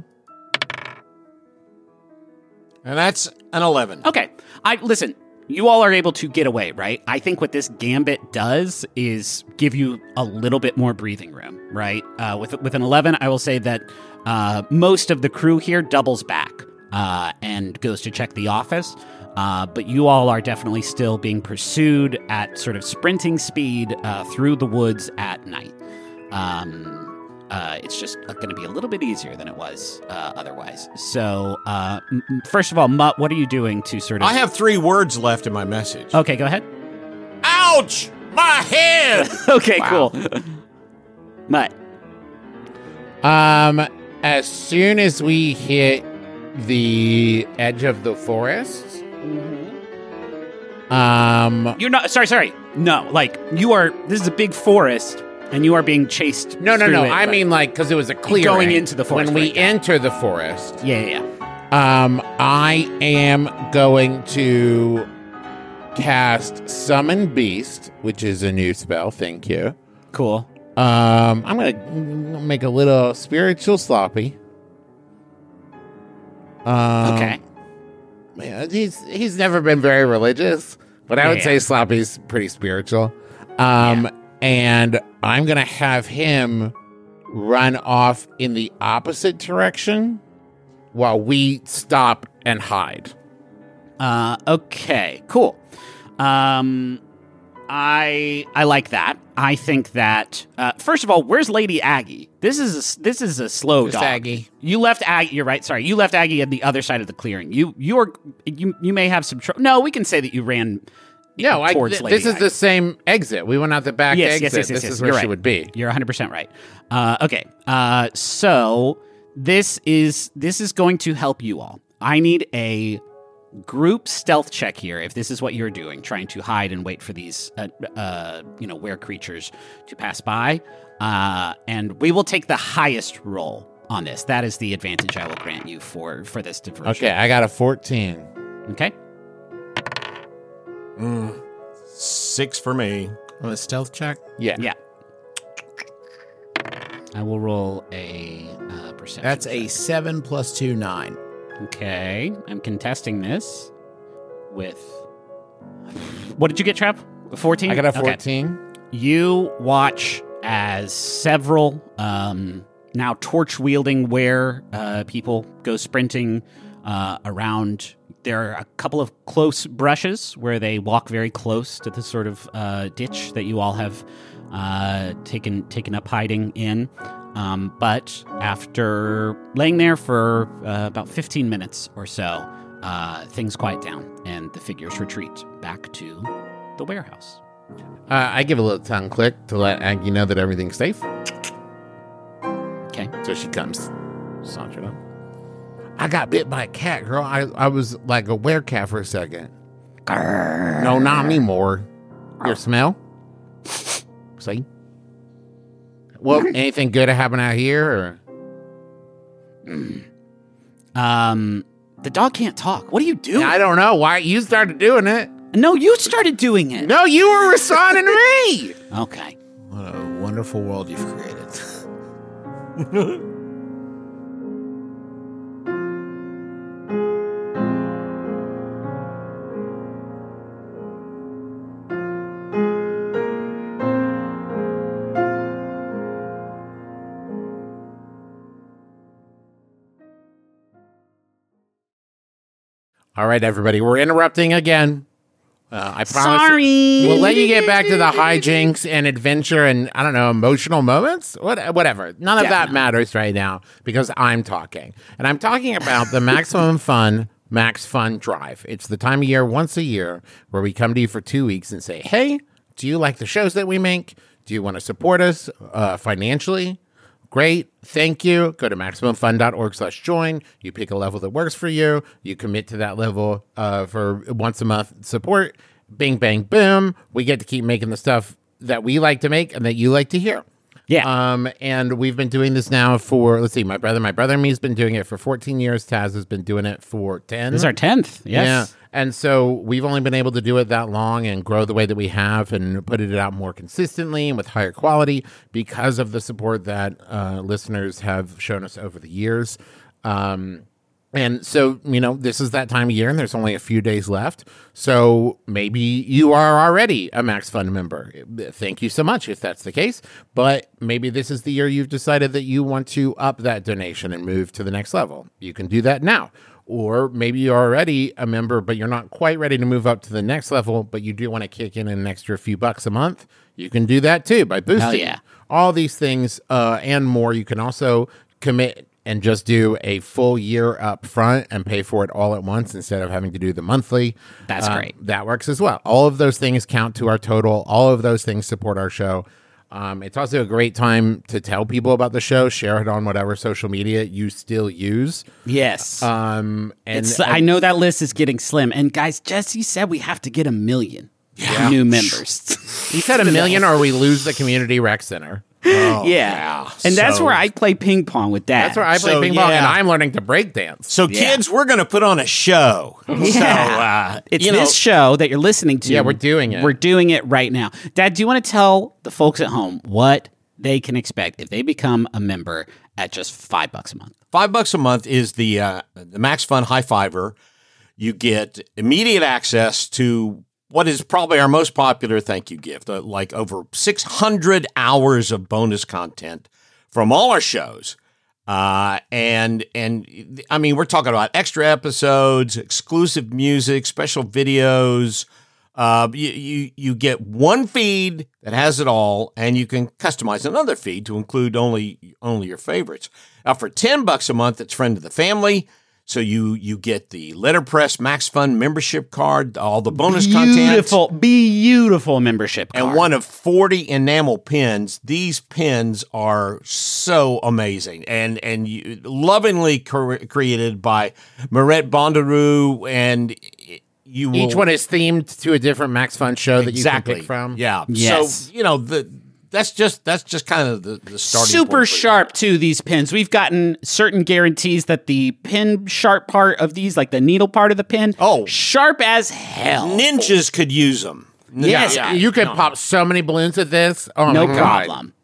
And that's an eleven. Okay. I listen, you all are able to get away, right? I think what this gambit does is give you a little bit more breathing room, right? Uh, with with an eleven, I will say that uh, most of the crew here doubles back uh, and goes to check the office. Uh, but you all are definitely still being pursued at sort of sprinting speed uh, through the woods at night. Um, Uh, it's just going to be a little bit easier than it was uh, otherwise. So, uh, m- m- first of all, Mutt, what are you doing to sort of... I have three words left in my message. Okay, go ahead. Ouch! My head! Okay, cool. Mutt. Um, as soon as we hit the edge of the forest, um, You're not... Sorry, sorry. No, like, you are... This is a big forest, and you are being chased no, no, through no. it, I right? mean, like, because it was a clearing. Going into the forest, When we right, yeah. enter the forest, Yeah, yeah, yeah. um, I am going to cast Summon Beast, which is a new spell. Thank you. Cool. Um, I'm gonna make a little spiritual sloppy. Um, Okay. Yeah, he's he's never been very religious, but I would Yeah. say Sloppy's pretty spiritual. Um, Yeah. and I'm gonna have him run off in the opposite direction while we stop and hide. Uh, okay, cool. Um, I I like that. I think that uh, first of all, where's Lady Aggie? This is a, this is a slow Just dog. Aggie. You left Aggie. You're right. Sorry, you left Aggie at the other side of the clearing. You you are you you may have some trouble. No, we can say that you ran. No, I, towards th- Lady this is Aggie. the same exit. We went out the back Yes, exit. yes, yes, yes, this yes. is You're where right. she would be. You're one hundred percent right. Uh, okay. Uh, so this is this is going to help you all. I need a group stealth check here, if this is what you're doing, trying to hide and wait for these, uh, uh, you know, were creatures to pass by. Uh, and we will take the highest roll on this. That is the advantage I will grant you for, for this diversion. Okay, I got a fourteen. Okay. Mm, six for me. On a stealth check? Yeah. Yeah. I will roll a uh, perception. That's a check. seven plus two, nine. Okay. I'm contesting this with. What did you get, Trap? A fourteen? I got a Okay. fourteen. You watch as several um, now torch-wielding were uh, people go sprinting uh, around. There are a couple of close brushes where they walk very close to the sort of uh, ditch that you all have uh, taken taken up hiding in. Um, but after laying there for uh, about fifteen minutes or so, uh, things quiet down and the figures retreat back to the warehouse. Uh, I give a little tongue click to let Aggie know that everything's safe. Okay. So she comes sauntering up. I got bit by a cat, girl. I, I was like a werecat for a second. No, not anymore. Your smell? See? Well, anything good happen out here? Or? Um, the dog can't talk. What are you doing? I don't know. Why you started doing it? No, you started doing it. No, you were responding to me. Okay. What a wonderful world you've created. All right, everybody. We're interrupting again. Uh, I promise. Sorry. We'll let you get back to the hijinks and adventure and, I don't know, emotional moments. What, whatever. None of that Definitely. matters right now because I'm talking. And I'm talking about the Maximum Fun Max Fun Drive. It's the time of year once a year where we come to you for two weeks and say, hey, do you like the shows that we make? Do you want to support us uh, financially? Great. Thank you. Go to MaximumFun.org slash join. You pick a level that works for you. You commit to that level uh, for once a month support. Bing, bang, boom. We get to keep making the stuff that we like to make and that you like to hear. Yeah. Um, and we've been doing this now for, let's see, my brother, my brother and me has been doing it for fourteen years. Taz has been doing it for ten. This is our tenth. Yes. Yeah. And so we've only been able to do it that long and grow the way that we have and put it out more consistently and with higher quality because of the support that uh, listeners have shown us over the years. Um, and so, you know, this is that time of year and there's only a few days left. So maybe you are already a Max Fun member. Thank you so much if that's the case. But maybe this is the year you've decided that you want to up that donation and move to the next level. You can do that now. Or maybe you're already a member, but you're not quite ready to move up to the next level, but you do want to kick in an extra few bucks a month. You can do that too by boosting. Hell yeah. All these things uh, and more. You can also commit and just do a full year up front and pay for it all at once instead of having to do the monthly. That's Uh, great. That works as well. All of those things count to our total. All of those things support our show. Um, it's also a great time to tell people about the show, share it on whatever social media you still use. Yes. Um, and it's, I know that list is getting slim. And guys, Jesse said we have to get a million new members. he said a million or we lose the community rec center. Oh, yeah. And that's So- where I play ping pong with Dad. That's where I play So, ping pong and yeah. I'm learning to break dance. So, Yeah. kids, we're going to put on a show. Yeah. So, uh, it's you know, this show that you're listening to. Yeah, we're doing it. We're doing it right now. Dad, do you want to tell the folks at home what they can expect if they become a member at just five bucks a month? Five bucks a month is the uh, the Max Fun High Fiver. You get immediate access to what is probably our most popular thank you gift, uh, like over six hundred hours of bonus content from all our shows. Uh, and, and I mean, we're talking about extra episodes, exclusive music, special videos. Uh, you, you, you get one feed that has it all, and you can customize another feed to include only, only your favorites. Now, for ten bucks a month, it's friend of the family. So you you get the Letterpress Max Fun membership card, all the bonus content. Beautiful, beautiful membership card. And one of forty enamel pins. These pins are so amazing and and you, lovingly cre- created by Maret Bondaroo, and you will, Each one is themed to a different Max Fun show that exactly you can pick from. Yeah. Yes. So you know the that's just that's just kind of the, the starting Super point for you. sharp too, these pins. We've gotten certain guarantees that the pin sharp part of these, like the needle part of the pin, Oh. sharp as hell. Ninjas could use them. Yes. Yeah, you could pop so many balloons at this. Oh No my God. problem.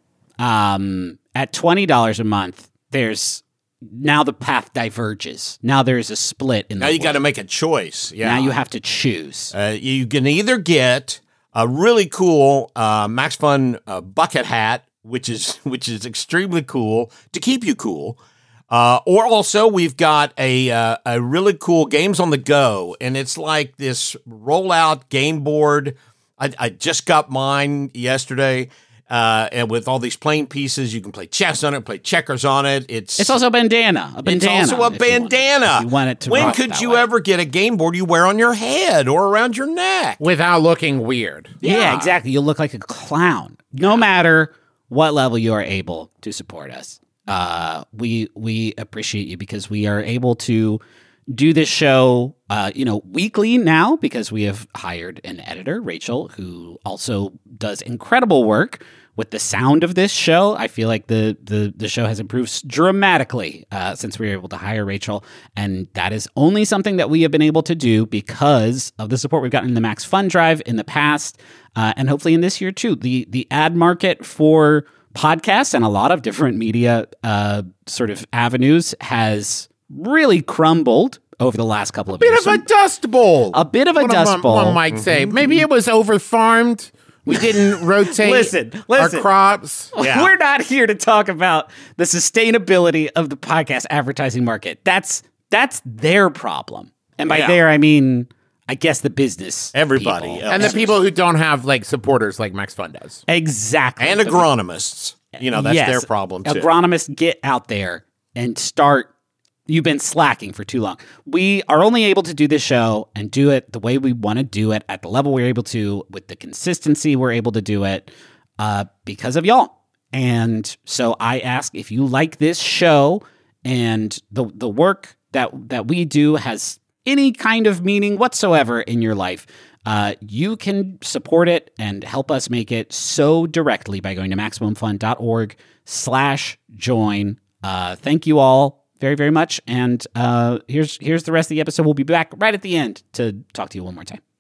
Um, at twenty dollars a month, there's now the path diverges. Now there's a split in the Now you got to wood. make a choice. Yeah. Now you have to choose. Uh, you can either get a really cool uh, Max Fun uh, bucket hat, which is which is extremely cool to keep you cool, uh, or also we've got a uh, a really cool Games on the Go, and it's like this rollout game board. I, I just got mine yesterday. Uh, and with all these plain pieces, you can play chess on it, play checkers on it. It's It's also a bandana. A bandana. it's also a if you want- bandana. if you want it to when rock could that you way. ever get a game board you wear on your head or around your neck? Without looking weird. Yeah, Yeah. exactly. You'll look like a clown. No matter what level you are able to support us, uh, we we appreciate you because we are able to do this show, uh, you know, weekly now because we have hired an editor, Rachel, who also does incredible work with the sound of this show. I feel like the the, the show has improved dramatically uh, since we were able to hire Rachel, and that is only something that we have been able to do because of the support we've gotten in the Max Fun Drive in the past, uh, and hopefully in this year too. The the ad market for podcasts and a lot of different media uh, sort of avenues has really crumbled over the last couple of Bit years. of a dust bowl. A bit of a One dust one- bowl. One might say. Maybe it was overfarmed. We didn't rotate Listen, our listen. crops. Yeah. We're not here to talk about the sustainability of the podcast advertising market. That's that's their problem. And by Yeah. their, I mean, I guess the business. Everybody people. else. And the people who don't have like supporters like Max Fun does. Exactly. and agronomists. You know, that's Yes. their problem too. Agronomists, get out there and start. You've been slacking for too long. We are only able to do this show and do it the way we want to do it at the level we're able to, with the consistency we're able to do it, uh, because of y'all. And so I ask if you like this show and the the work that that we do has any kind of meaning whatsoever in your life, uh, you can support it and help us make it so directly by going to MaximumFun.org slash join. Uh, thank you all very, very much. And uh, here's here's the rest of the episode. We'll be back right at the end to talk to you one more time.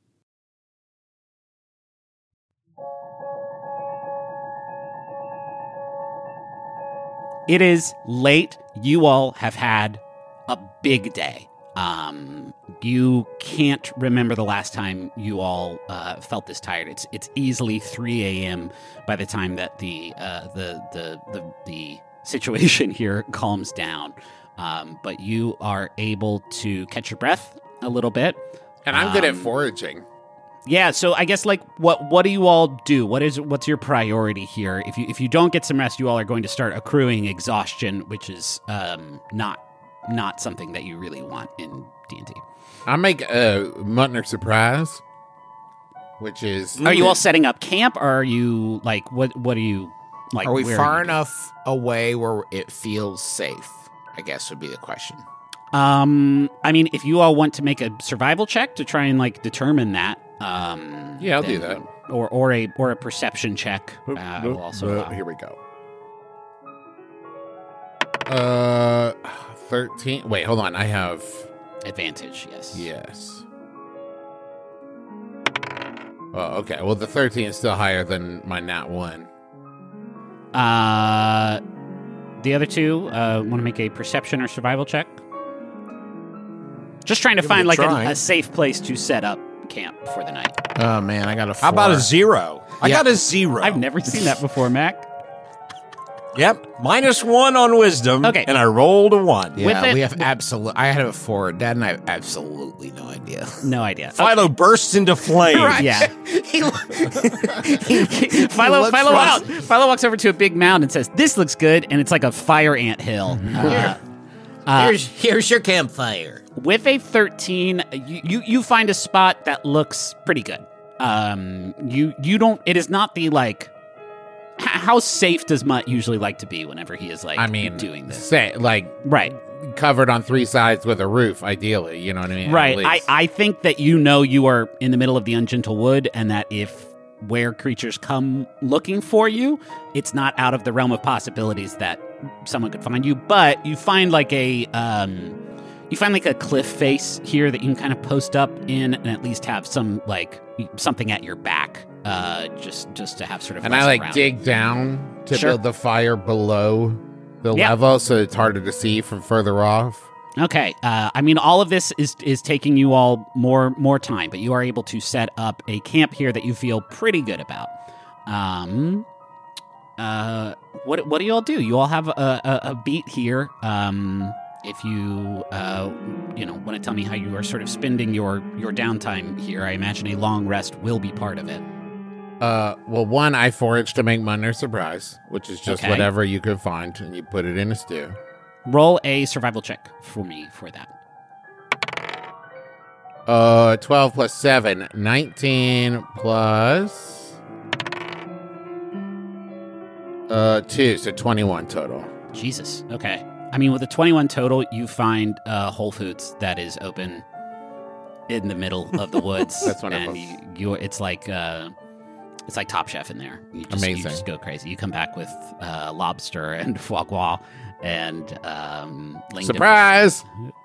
It is late. You all have had a big day. Um, you can't remember the last time you all uh, felt this tired. It's it's easily three a.m. by the time that the uh, the, the the the situation here calms down. Um, but you are able to catch your breath a little bit. And I'm good at Um, foraging. Yeah, so I guess like what what do you all do? What is what's your priority here? If you if you don't get some rest, you all are going to start accruing exhaustion, which is um, not not something that you really want in D and D. I make a Mutner surprise, which is Are you all setting up camp, or are you like what what are you like? Are we where far you enough away where it feels safe? I guess would be the question. Um, I mean, if you all want to make a survival check to try and like determine that, um, Yeah, I'll do then- that. Or or a or a perception check. Uh, will also Uh, allow. here we go. Uh, thirteen. Wait, hold on. I have Advantage, yes. yes. Oh, okay. Well, the thirteen is still higher than my nat one. Uh, the other two uh, want to make a perception or survival check. Just trying to Give it find a like try. a, a safe place to set up camp for the night. Oh man, I got a. Four. How about a zero? I Yeah. got a zero. I've never seen that before, Mac. Yep. Minus one on wisdom. Okay. And I rolled a one. Yeah, with it- we have absolute. I had a four. Dad and I have absolutely no idea. No idea. Philo bursts into flame. Yeah. he, Philo, looks Philo, for out. us. Philo walks over to a big mound and says, "This looks good," and it's like a fire ant hill. Uh, Uh, here's here's your campfire. With a thirteen, you, you you find a spot that looks pretty good. Um, you you don't. It is not the like. h- How safe does Mutt usually like to be whenever he is like? I mean, doing this. say like Right, covered on three sides with a roof, ideally. You know what I mean? At right. I least. I think that you know you are in the middle of the ungentle wood, and that if where creatures come looking for you, it's not out of the realm of possibilities that someone could find you. But you find like a um. You find like a cliff face here that you can kind of post up in and at least have some like something at your back, uh, just just to have sort of. and I less like around. dig down to Sure. build the fire below the Yeah. level, so it's harder to see from further off. Okay, uh, I mean all of this is is taking you all more more time, but you are able to set up a camp here that you feel pretty good about. Um, uh, what what do you all do? You all have a, a, a beat here. Um. If you, uh, you know, want to tell me how you are sort of spending your, your downtime here, I imagine a long rest will be part of it. Uh, well, one, I foraged to make Munner surprise, which is just Okay. whatever you could find, and you put it in a stew. Roll a survival check for me for that. Uh, twelve plus seven, nineteen plus uh two, so twenty-one total. Jesus. Okay. I mean, with a twenty-one total, you find uh, Whole Foods that is open in the middle of the woods. That's wonderful. And you, you, it's like uh, it's like Top Chef in there. You just, Amazing. You just go crazy. You come back with uh, lobster and foie gras and um, Langdon. Surprise!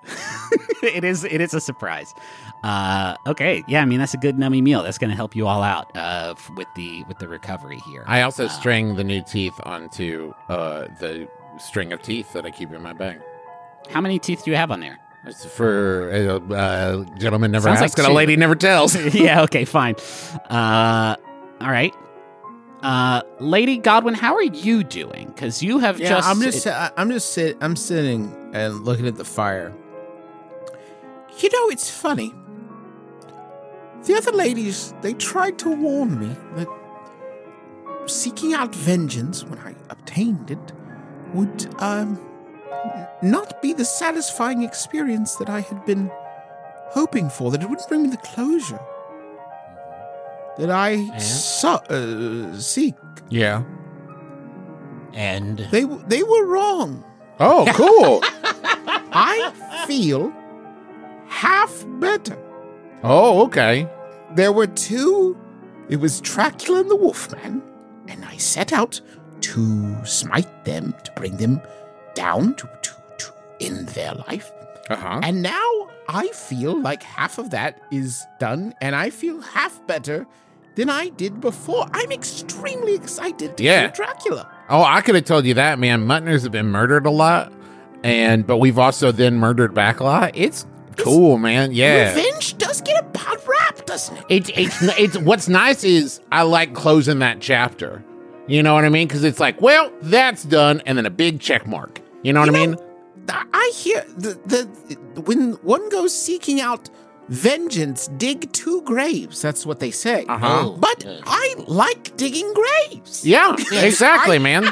it is. It is a surprise. Uh, okay. Yeah. I mean, that's a good nummy meal. That's going to help you all out uh, f- with the with the recovery here. I also Uh, string the new teeth onto uh the string of teeth that I keep in my bag. How many teeth do you have on there? It's for uh, uh, gentleman never Sounds asks, like and a two. lady never tells. yeah, okay, fine. Uh, all right. Uh, Lady Godwin, how are you doing? Because you have Yeah, just. I'm just I- I'm just sit I'm sitting and looking at the fire. You know, it's funny. The other ladies, they tried to warn me that seeking out vengeance when I obtained it would um n- not be the satisfying experience that I had been hoping for, that it wouldn't bring me the closure that I so, uh, seek. Yeah. And They w- they were wrong. Oh, cool. I feel half better. oh, okay. There were two. It was Dracula and the Wolfman, and I set out to smite them, to bring them down to, to, to end their life. Uh huh. And now I feel like half of that is done, and I feel half better than I did before. I'm extremely excited to Yeah. kill Dracula. Oh, I could have told you that, man. Muttoners have been murdered a lot, and but we've also then murdered back a lot. It's cool, man. Yeah. Revenge does get a bad rap, doesn't it? It's it's it's what's nice is I like closing that chapter. You know what I mean? Because it's like, well, that's done, and then a big check mark. You know what You I know, mean? I I hear the, the when one goes seeking out vengeance, dig two graves. That's what they say. Uh-huh. Oh, But yeah. I like digging graves. Yeah, exactly, man.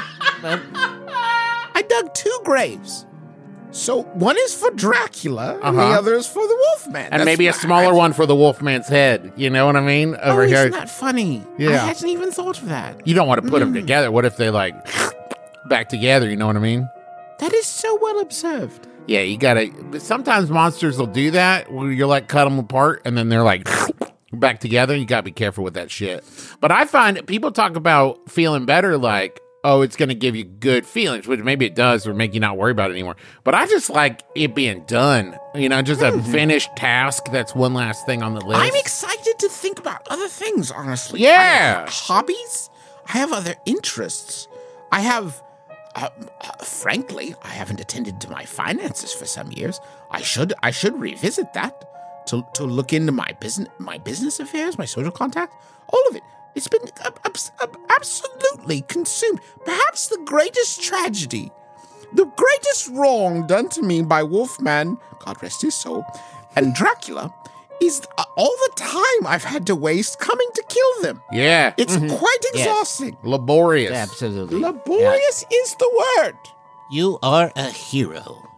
I dug two graves. So one is for Dracula, and the Uh-huh. other is for the Wolfman. And That's maybe a what- smaller one for the Wolfman's head. You know what I mean? Oh, Over here, isn't that funny? I Yeah. hadn't even thought of that. you don't want to put them Mm. together. What if they like back together? You know what I mean? That is so well observed. Yeah, you gotta. Sometimes monsters will do that where you're like cut them apart and then they're like back together. You gotta be careful with that shit. But I find people talk about feeling better, like, oh, it's gonna give you good feelings, which maybe it does, or make you not worry about it anymore. But I just like it being done. You know, just a finished task. That's one last thing on the list. I'm excited to think about other things, honestly. Yeah. I have hobbies. I have other interests. I have, uh, uh, frankly, I haven't attended to my finances for some years. I should, I should revisit that to to look into my business, my business affairs, my social contacts, all of it. It's been ab- abs- ab- absolutely consumed. Perhaps the greatest tragedy, the greatest wrong done to me by Wolfman, God rest his soul, and Dracula, is uh, all the time I've had to waste coming to kill them. yeah, It's quite Yes. exhausting. laborious. absolutely. Laborious is the word. You are a hero.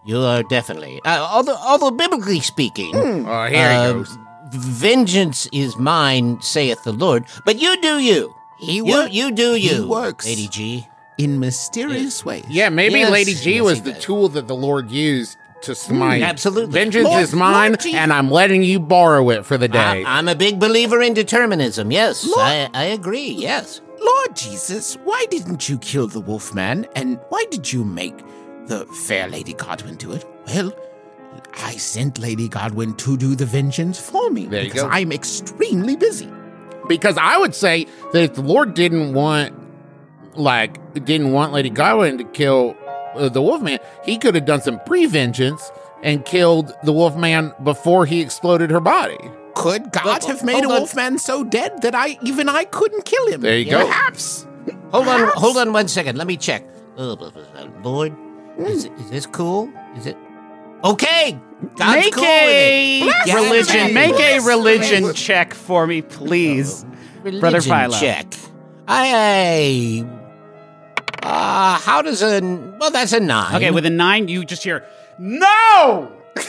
You are definitely. Uh, although, although biblically speaking, Oh, here uh, he goes. vengeance is mine, saith the Lord. But you do you. He You, works. you do you, He works Lady G. in mysterious ways. Yeah, maybe Yes, Lady G yes, was he the does. tool that the Lord used to smite. absolutely. Vengeance Lord- is mine, Lord G- and I'm letting you borrow it for the day. I, I'm a big believer in determinism. Yes, Lord- I, I agree. Yes. Lord Jesus, why didn't you kill the Wolfman, and why did you make the fair Lady Godwin do it? Well, I sent Lady Godwin to do the vengeance for me There you because go. I'm extremely busy. Because I would say that if the Lord didn't want, like, didn't want Lady Godwin to kill uh, the Wolfman, he could have done some pre-vengeance and killed the Wolfman before he exploded her body. Could God Look, have made a hold on. Wolfman so dead that I even I couldn't kill him? There you go. Perhaps. Hold on, Perhaps. hold on one second. Let me check. Uh, blah, blah, blah. Lord, is, is this cool? Is it okay? God's Make cool a with it. Yes, religion. man. Make a Yes. religion check for me, please. Brother Religion Philo. check. I. Uh, how does a well? That's a nine. Okay, with a nine, you just hear no.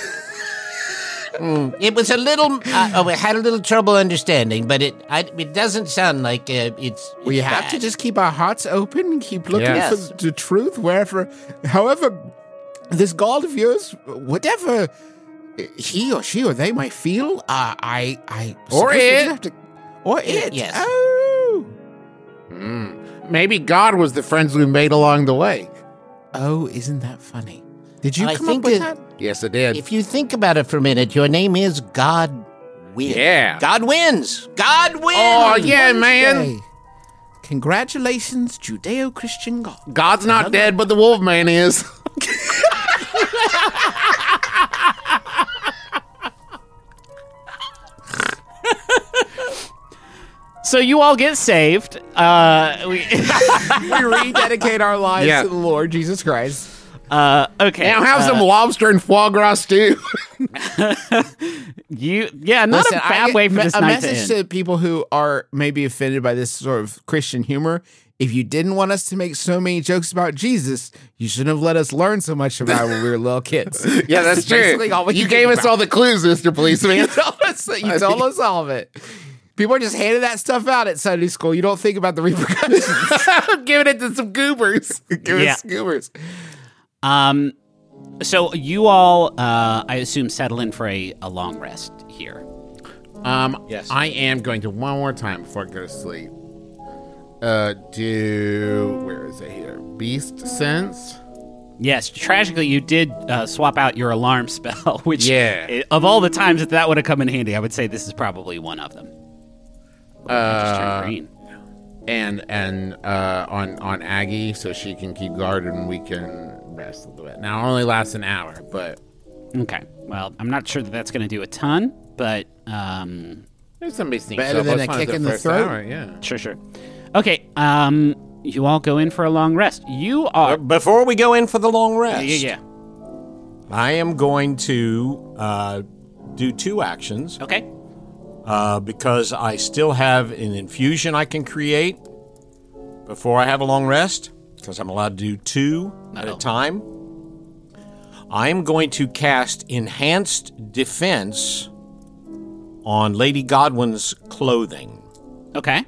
It was a little. Uh, oh, I had a little trouble understanding, but it I, it doesn't sound like uh, it's. We it's have bad. to just keep our hearts open and keep looking Yes. for the truth wherever, however, this God of yours, whatever he or she or they might feel, uh, I, I, Or suppose we it. have to- or it, Yes. Oh, Maybe God was the friends we made along the way. oh, isn't that funny? Did you I come think up with that- that? Yes, I did. If you think about it for a minute, your name is God Wins. Yeah. God wins. God wins. Oh, yeah, man. Hey, congratulations, Judeo-Christian God. God's not dead, but the Wolfman is. So you all get saved. Uh, we, We rededicate our lives Yeah. to the Lord Jesus Christ. uh, okay. Now have some lobster and foie gras stew. You, yeah, not Listen, a bad I- way for me- this a night to message end. to people who are maybe offended by this sort of Christian humor. If you didn't want us to make so many jokes about Jesus, you shouldn't have let us learn so much about it when we were little kids. Yeah, that's true. basically all we You can gave think us about. all the clues, Mister Policeman. You told us, you told us all of it. People are just handing that stuff out at Sunday school. You don't think about the repercussions. I'm giving it to some goobers. Give Yeah. us goobers. Um, so you all, uh, I assume, settle in for a, a long rest here. Um, Yes. I am going to one more time before I go to sleep. Uh, do where is it here? Beast sense. Yes, tragically, you did uh, swap out your alarm spell, which, Yeah. i- of all the times that that would have come in handy, I would say this is probably one of them. I just turned Uh, green. and and uh, on on Aggie, so she can keep guard and we can rest a little bit. Now it only lasts an hour, but Okay, well, I'm not sure that that's going to do a ton, but um, if somebody sneaks Better up, than let's a find kick the in the first throat. hour, yeah. sure, sure. Okay, um, you all go in for a long rest. You are. Before we go in for the long rest, Yeah, yeah, I am going to uh, do two actions yeah. Okay. uh, because I still have an infusion I can create before I have a long rest, because I'm allowed to do two at a Uh-oh. time. I am going to cast Enhanced Defense on Lady Godwin's clothing. Okay.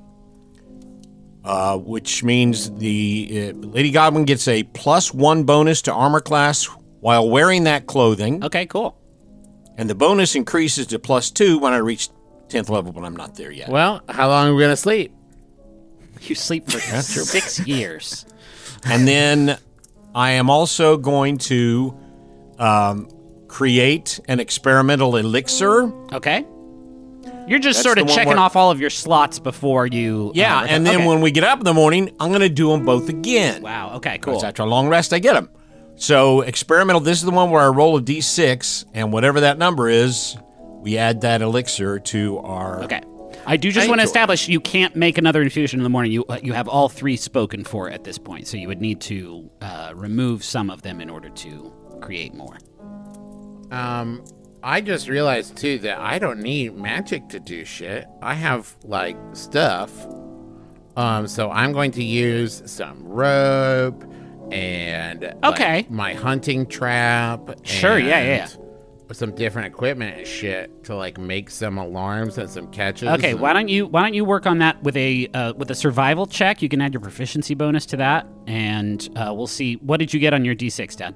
Uh, which means the uh, Lady Godwin gets a plus one bonus to armor class while wearing that clothing, Okay, cool. and the bonus increases to plus two when I reach tenth level, but I'm not there yet. Well, how long are we gonna sleep? You sleep for six years. And then I am also going to um, create an experimental elixir. Okay. You're just That's sort the of one checking where- off all of your slots before you. Yeah, uh, and then okay. when we get up in the morning, I'm going to do them both again. Wow. Okay. Cool. Because after a long rest, I get them. So experimental, this is the one where I roll a d six, and whatever that number is, we add that elixir to our... Okay. I do just Thank want to you. establish you can't make another infusion in the morning. You uh, you have all three spoken for at this point, so you would need to uh, remove some of them in order to create more. Um, I just realized too that I don't need magic to do shit. I have like stuff. Um, so I'm going to use some rope and Okay. like, my hunting trap. Sure, yeah, and yeah, some different equipment and shit to like make some alarms and some catches. Okay, and- why don't you why don't you work on that with a uh, with a survival check? You can add your proficiency bonus to that, and uh, we'll see. What did you get on your D six, Dad?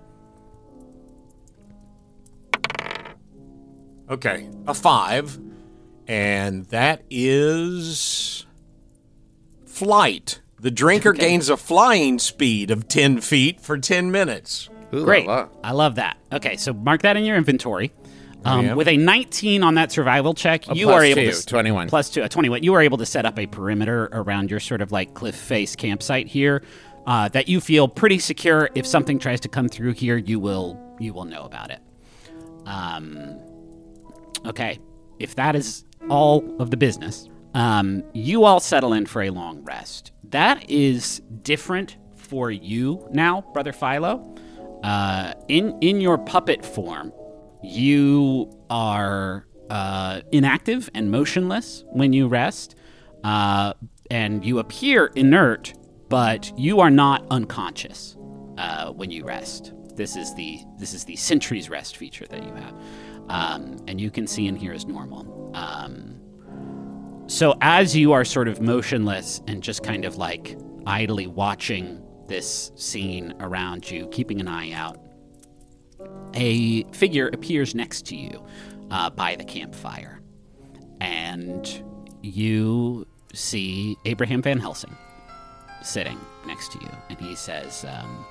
Okay, a five, and that is flight. The drinker Okay. gains a flying speed of ten feet for ten minutes. Ooh la Great, la. I love that. Okay, so mark that in your inventory. Um, Yeah. With a nineteen on that survival check, A you plus are able two, to twenty-one. plus two, a twenty-one. You are able to set up a perimeter around your sort of like cliff face campsite here uh, that you feel pretty secure. If something tries to come through here, you will you will know about it. Um, okay, if that is all of the business, um, you all settle in for a long rest. That is different for you now, Brother Philo. Uh, in in your puppet form, you are uh, inactive and motionless when you rest, uh, and you appear inert, but you are not unconscious uh, when you rest. This is the this is the Sentry's Rest feature that you have, um, and you can see and hear as normal. Um, so as you are sort of motionless and just kind of like idly watching this scene around you, keeping an eye out, a figure appears next to you uh, by the campfire, and you see Abraham Van Helsing sitting next to you, and he says, um,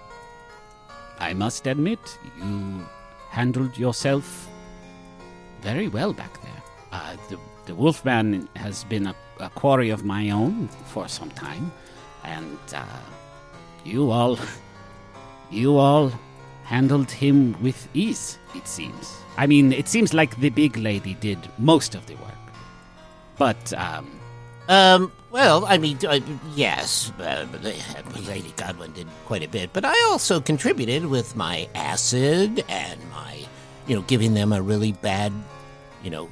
I must admit, you handled yourself very well back there. Uh, the, the Wolfman has been a, a quarry of my own for some time, and uh, you all, you all handled him with ease, it seems. I mean, it seems like the big lady did most of the work. But, um... Um, well, I mean, uh, yes, uh, Lady Godwin did quite a bit, but I also contributed with my acid and my, you know, giving them a really bad, you know,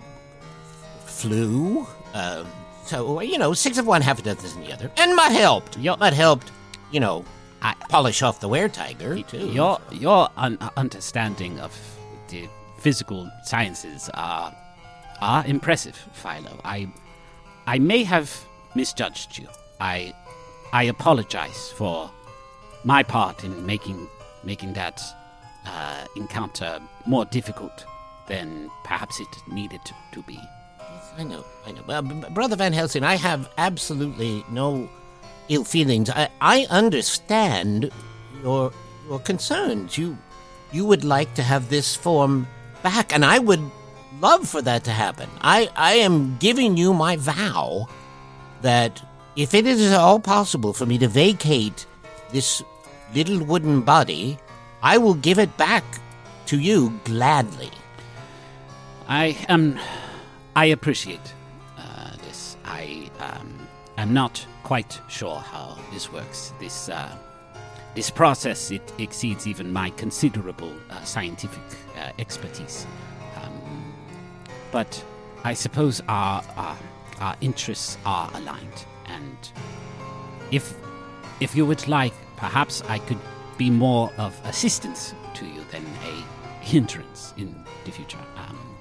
flu. Um, so, you know, six of one, half a dozen of the other. And Mutt helped. Yo- Mutt helped, you know, I, polish off the were-tiger, too. Your, your un- understanding of the physical sciences are, are impressive, Philo. I... I may have misjudged you. I I apologize for my part in making making that uh, encounter more difficult than perhaps it needed to, to be. I know, I know. Well, B- Brother Van Helsing, I have absolutely no ill feelings. I, I understand your your concerns. You you would like to have this form back, and I would love for that to happen. I, I am giving you my vow that if it is at all possible for me to vacate this little wooden body, I will give it back to you gladly. I am. I appreciate uh, this. I um, am not quite sure how this works. This uh, this process it exceeds even my considerable uh, scientific uh, expertise. Um, but I suppose our, our our interests are aligned, and if if you would like, perhaps I could be more of assistance to you than a hindrance in the future. Um,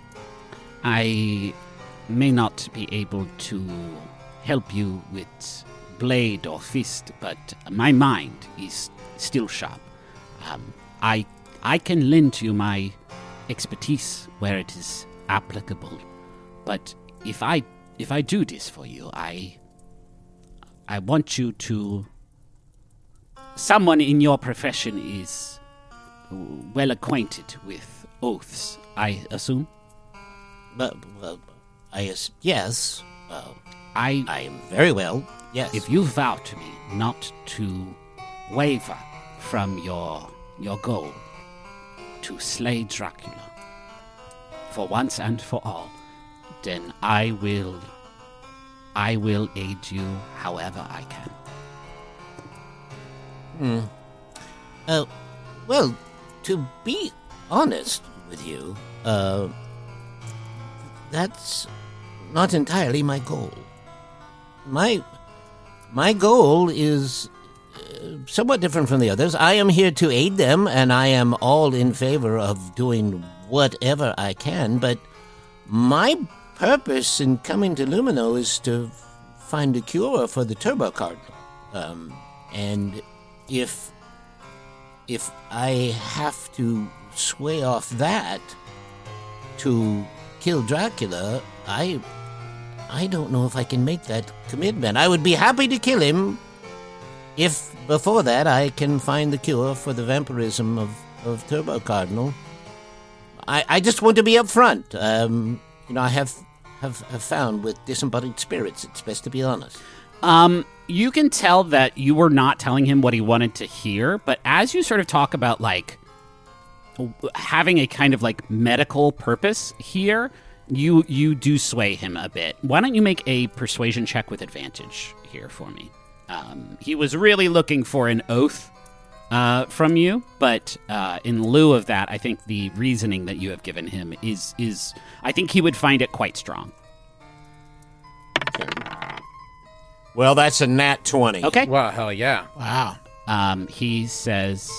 I may not be able to help you with blade or fist, but my mind is still sharp. Um, I I can lend you my expertise where it is applicable, but if I if I do this for you, I I want you to. Someone in your profession is well acquainted with oaths, I assume. But, well, I as- yes, well, I I am very well, yes. If you vow to me not to waver from your your goal to slay Dracula for once and for all, then I will I will aid you however I can. Hmm. Uh, well, to be honest with you, uh, that's not entirely my goal. My my goal is uh, somewhat different from the others. I am here to aid them, and I am all in favor of doing whatever I can, but my purpose in coming to Lumino is to find a cure for the Turbo Cardinal. Um, and if if I have to sway off that to kill Dracula, I I don't know if I can make that commitment. I would be happy to kill him if before that I can find the cure for the vampirism of, of Turbo Cardinal. I, I just want to be upfront. Um, you know, I have, have have found with disembodied spirits, it's best to be honest. Um, you can tell that you were not telling him what he wanted to hear, but as you sort of talk about, like, having a kind of, like, medical purpose here, you you do sway him a bit. Why don't you make a persuasion check with advantage here for me? Um, he was really looking for an oath uh, from you, but uh, in lieu of that, I think the reasoning that you have given him is, is I think he would find it quite strong. Well, that's a nat twenty. Okay. Well, hell yeah. Wow. Um, he says,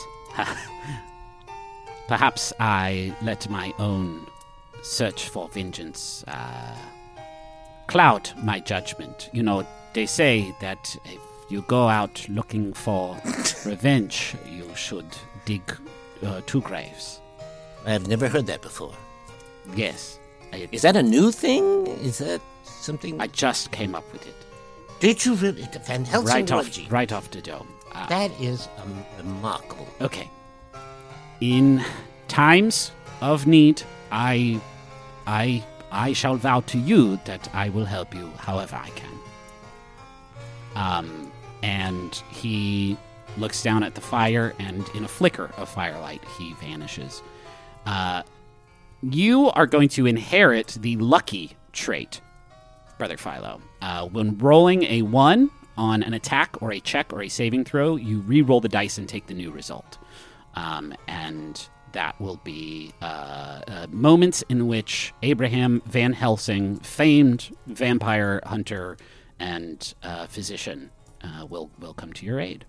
perhaps I let my own search for vengeance uh, cloud my judgment. You know, they say that if you go out looking for revenge, you should dig uh, two graves. I've never heard that before. Yes. I, Is that a new thing? Is that something? I just came up with it. Did you really? Van Helsing Right off, Reggie. right off the dome. Uh, That is um, remarkable. Okay. In times of need, I, I, I shall vow to you that I will help you however I can. Um, and he looks down at the fire, and in a flicker of firelight, he vanishes. Uh, you are going to inherit the lucky trait, Brother Philo. Uh, when rolling a one on an attack or a check or a saving throw, you re-roll the dice and take the new result. Um, and that will be uh, uh, moments in which Abraham Van Helsing, famed vampire hunter and uh, physician, uh, will will come to your aid.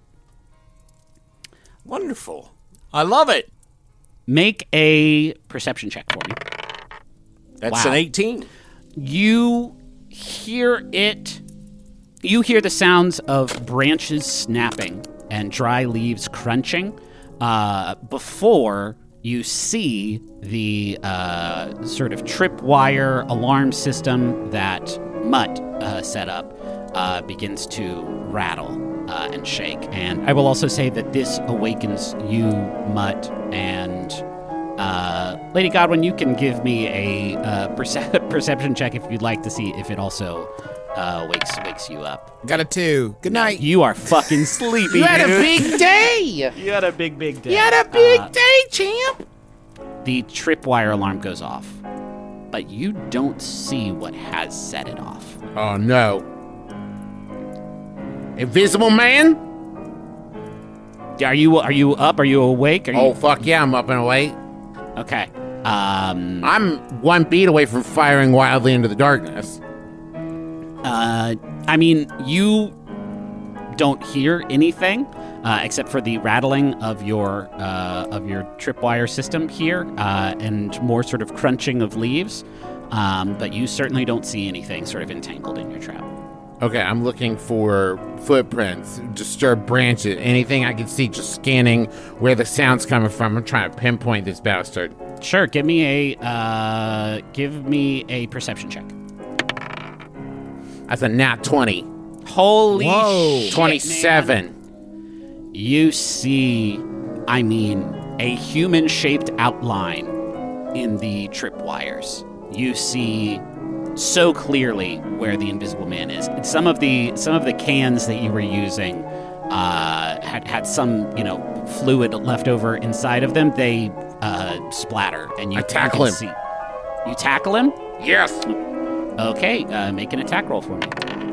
Wonderful. I love it. Make a perception check for me. That's Wow. an eighteen. You hear it. You hear the sounds of branches snapping and dry leaves crunching uh, before you see the uh, sort of tripwire alarm system that Mutt uh, set up uh, begins to rattle uh, and shake. And I will also say that this awakens you, Mutt, and uh, Lady Godwin, you can give me a uh, perce- perception check if you'd like to see if it also uh, wakes wakes you up. Got a two. Good night. You are fucking sleepy. You had a dude. big day. You had a big, big day. You had a big Uh, day, champ. The tripwire alarm goes off, but you don't see what has set it off. Oh, no. Invisible Man? Are you are you up? Are you awake? Are you Oh, fuck yeah, I'm up and awake. okay? Um, I'm one beat away from firing wildly into the darkness. uh, I mean, you don't hear anything uh, except for the rattling of your uh, of your tripwire system here, uh, and more sort of crunching of leaves. Um, but you certainly don't see anything sort of entangled in your trap. Okay, I'm looking for footprints, disturbed branches, anything I can see, just scanning where the sound's coming from. I'm trying to pinpoint this bastard. Sure, give me a uh, give me a perception check. That's a nat twenty. Holy Whoa. shit, twenty-seven. man. You see, I mean, a human-shaped outline in the tripwires. You see so clearly where the Invisible Man is. Some of the some of the cans that you were using uh, had had some you know fluid left over inside of them. They uh, splatter, and you I tackle you him. can See. You tackle him. Yes. Okay, uh, make an attack roll for me.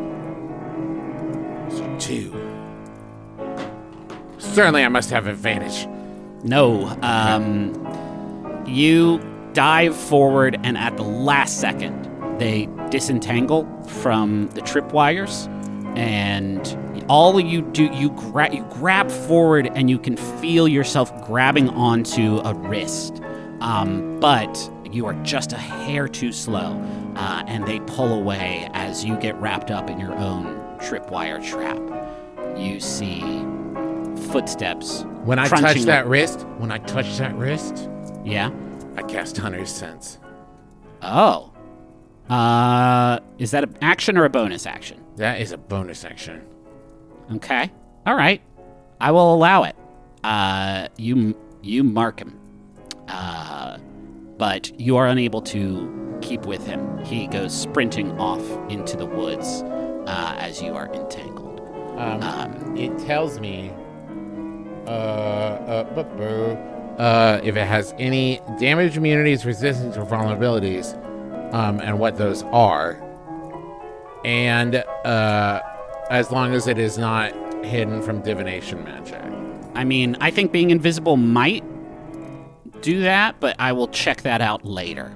Two. Certainly I must have advantage. No. Um, you dive forward, and at the last second, they disentangle from the tripwires, and all you do, you, gra- you grab forward and you can feel yourself grabbing onto a wrist. Um, but you are just a hair too slow, uh, and they pull away as you get wrapped up in your own tripwire trap. You see footsteps. When I touch crunching that up- wrist, when I touch that wrist, Yeah? I cast Hunter's Sense. Oh. Uh, is that an action or a bonus action? That is a bonus action. Okay. All right. I will allow it. Uh, you you mark him. Uh, but you are unable to keep with him. He goes sprinting off into the woods uh, as you are entangled. Um, Um, it tells me uh, uh, bu- bu- uh, if it has any damage, immunities, resistance, or vulnerabilities, um, and what those are. And uh, as long as it is not hidden from divination magic. I mean, I think being invisible might do that, but I will check that out later.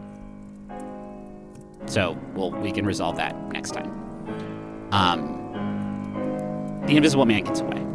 So, well, we can resolve that next time. Um, the Invisible Man gets away.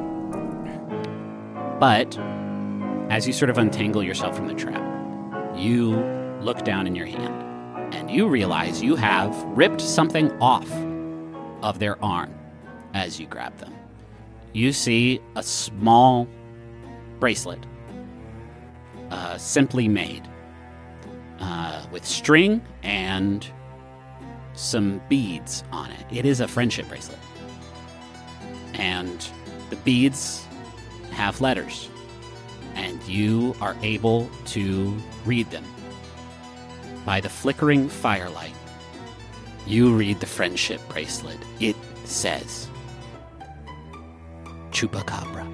But as you sort of untangle yourself from the trap, you look down in your hand and you realize you have ripped something off of their arm as you grab them. You see a small bracelet, uh, simply made, uh, with string and some beads on it. It is a friendship bracelet. And the beads have letters, and you are able to read them. By the flickering firelight, you read the friendship bracelet. It says, Chupacabra.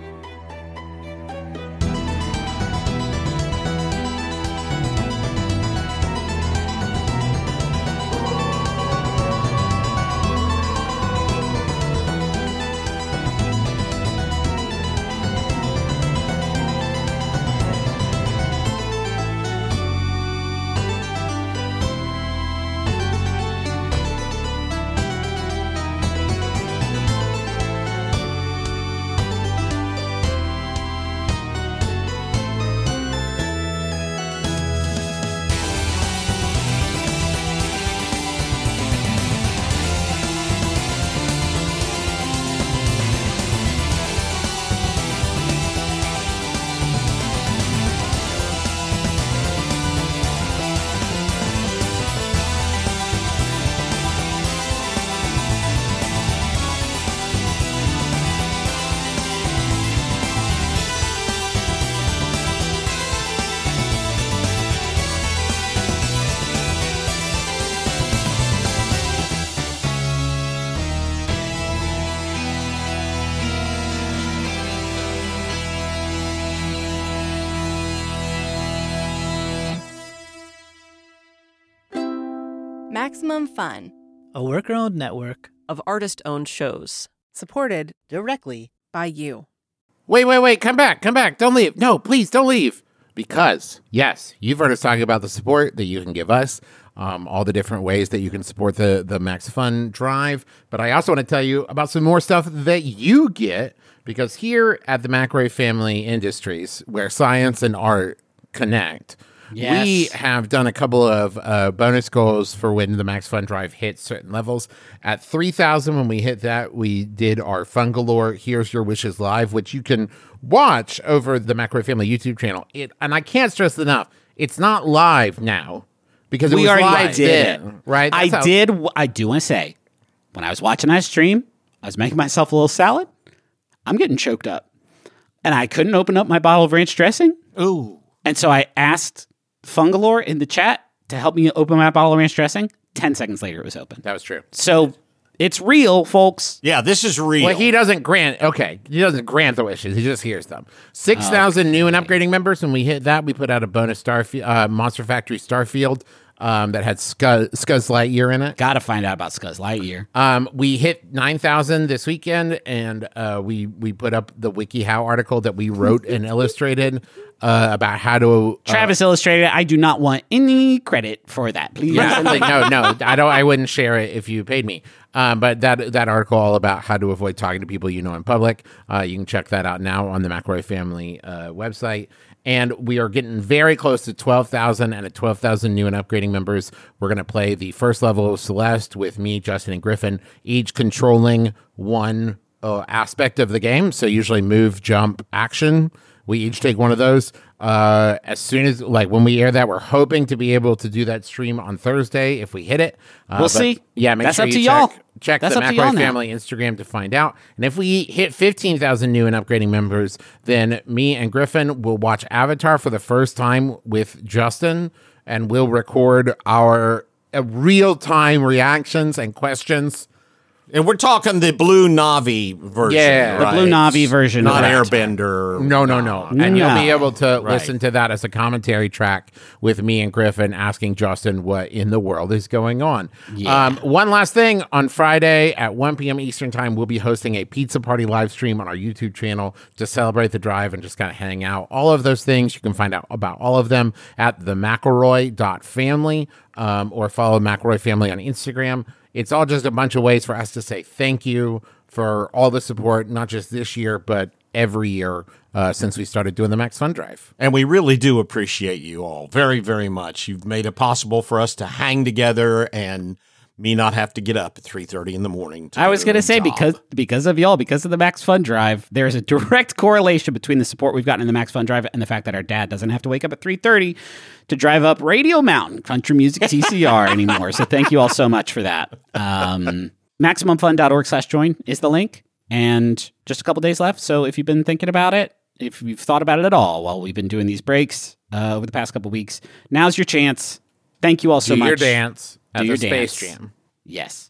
Maximum Fun, a worker-owned network of artist-owned shows. Supported directly by you. Wait, wait, wait, come back, come back. Don't leave. No, please don't leave. Because, yes, you've heard us talking about the support that you can give us, um, all the different ways that you can support the, the Max Fun Drive. But I also want to tell you about some more stuff that you get, because here at the McRae Family Industries, where science and art connect, Yes. we have done a couple of uh, bonus goals for when the Max Fun Drive hits certain levels. At three thousand, when we hit that, we did our Fun Galore Here's Your Wishes Live, which you can watch over the McRae Family YouTube channel. It, and I can't stress enough, it's not live now because it We was already live did then, it. right? I That's how- did. w- I do want to say, when I was watching that stream, I was making myself a little salad. I'm getting choked up. And I couldn't open up my bottle of ranch dressing. Ooh. And so I asked Fungalore in the chat to help me open my bottle of ranch dressing. Ten seconds later, it was open. That was true. So it's real, folks. Yeah, this is real. Well, he doesn't grant. Okay, he doesn't grant the wishes. He just hears them. Six thousand new and upgrading members. When we hit that, we put out a bonus Starfield, uh, Monster Factory Starfield um, that had Scuzz, Scuzz Lightyear in it. Got to find out about Scuzz Lightyear. Um, we hit nine thousand this weekend, and uh, we we put up the WikiHow article that we wrote and illustrated uh, about how to. Uh, Travis Illustrated. I do not want any credit for that. Please. Yeah, like, no, no, I don't. I wouldn't share it if you paid me. Um, but that that article all about how to avoid talking to people you know in public, uh, you can check that out now on the McElroy Family uh, website. And we are getting very close to twelve thousand, and at twelve thousand new and upgrading members, we're going to play the first level of Celeste with me, Justin, and Griffin, each controlling one uh, aspect of the game. So usually move, jump, action. We each take one of those. Uh, as soon as, like, when we air that, we're hoping to be able to do that stream on Thursday if we hit it. Uh, We'll but, see. Yeah, make That's sure up you to check, y'all. check That's the up to y'all McElroy now. Family Instagram to find out. And if we hit fifteen thousand new and upgrading members, then me and Griffin will watch Avatar for the first time with Justin, and we'll record our uh, real-time reactions and questions. And we're talking the Blue Navi version. Yeah. The right? Blue Navi version Not of that. Airbender. No, no, no. And No. you'll be able to Right. listen to that as a commentary track with me and Griffin asking Justin what in the world is going on. Yeah. Um, one last thing. On Friday at one p.m. Eastern Time, we'll be hosting a pizza party live stream on our YouTube channel to celebrate the drive and just kind of hang out. All of those things, you can find out about all of them at the McElroy dot family um, or follow McElroy Family on Instagram. It's all just a bunch of ways for us to say thank you for all the support, not just this year, but every year uh, since we started doing the Max Fun Drive. And we really do appreciate you all very, very much. You've made it possible for us to hang together and me not have to get up at three thirty in the morning. To I was do going to the say, job. because because of y'all, because of the Max Fun Drive, there's a direct correlation between the support we've gotten in the Max Fun Drive and the fact that our dad doesn't have to wake up at three thirty to drive up Radio Mountain, Country Music T C R anymore. So thank you all so much for that. Um, Maximum Fun dot org slash join is the link. And just a couple days left. So if you've been thinking about it, if you've thought about it at all while we've been doing these breaks uh, over the past couple weeks, now's your chance. Thank you all so Do much. your dance at Do the your Space dance. Jam. Yes.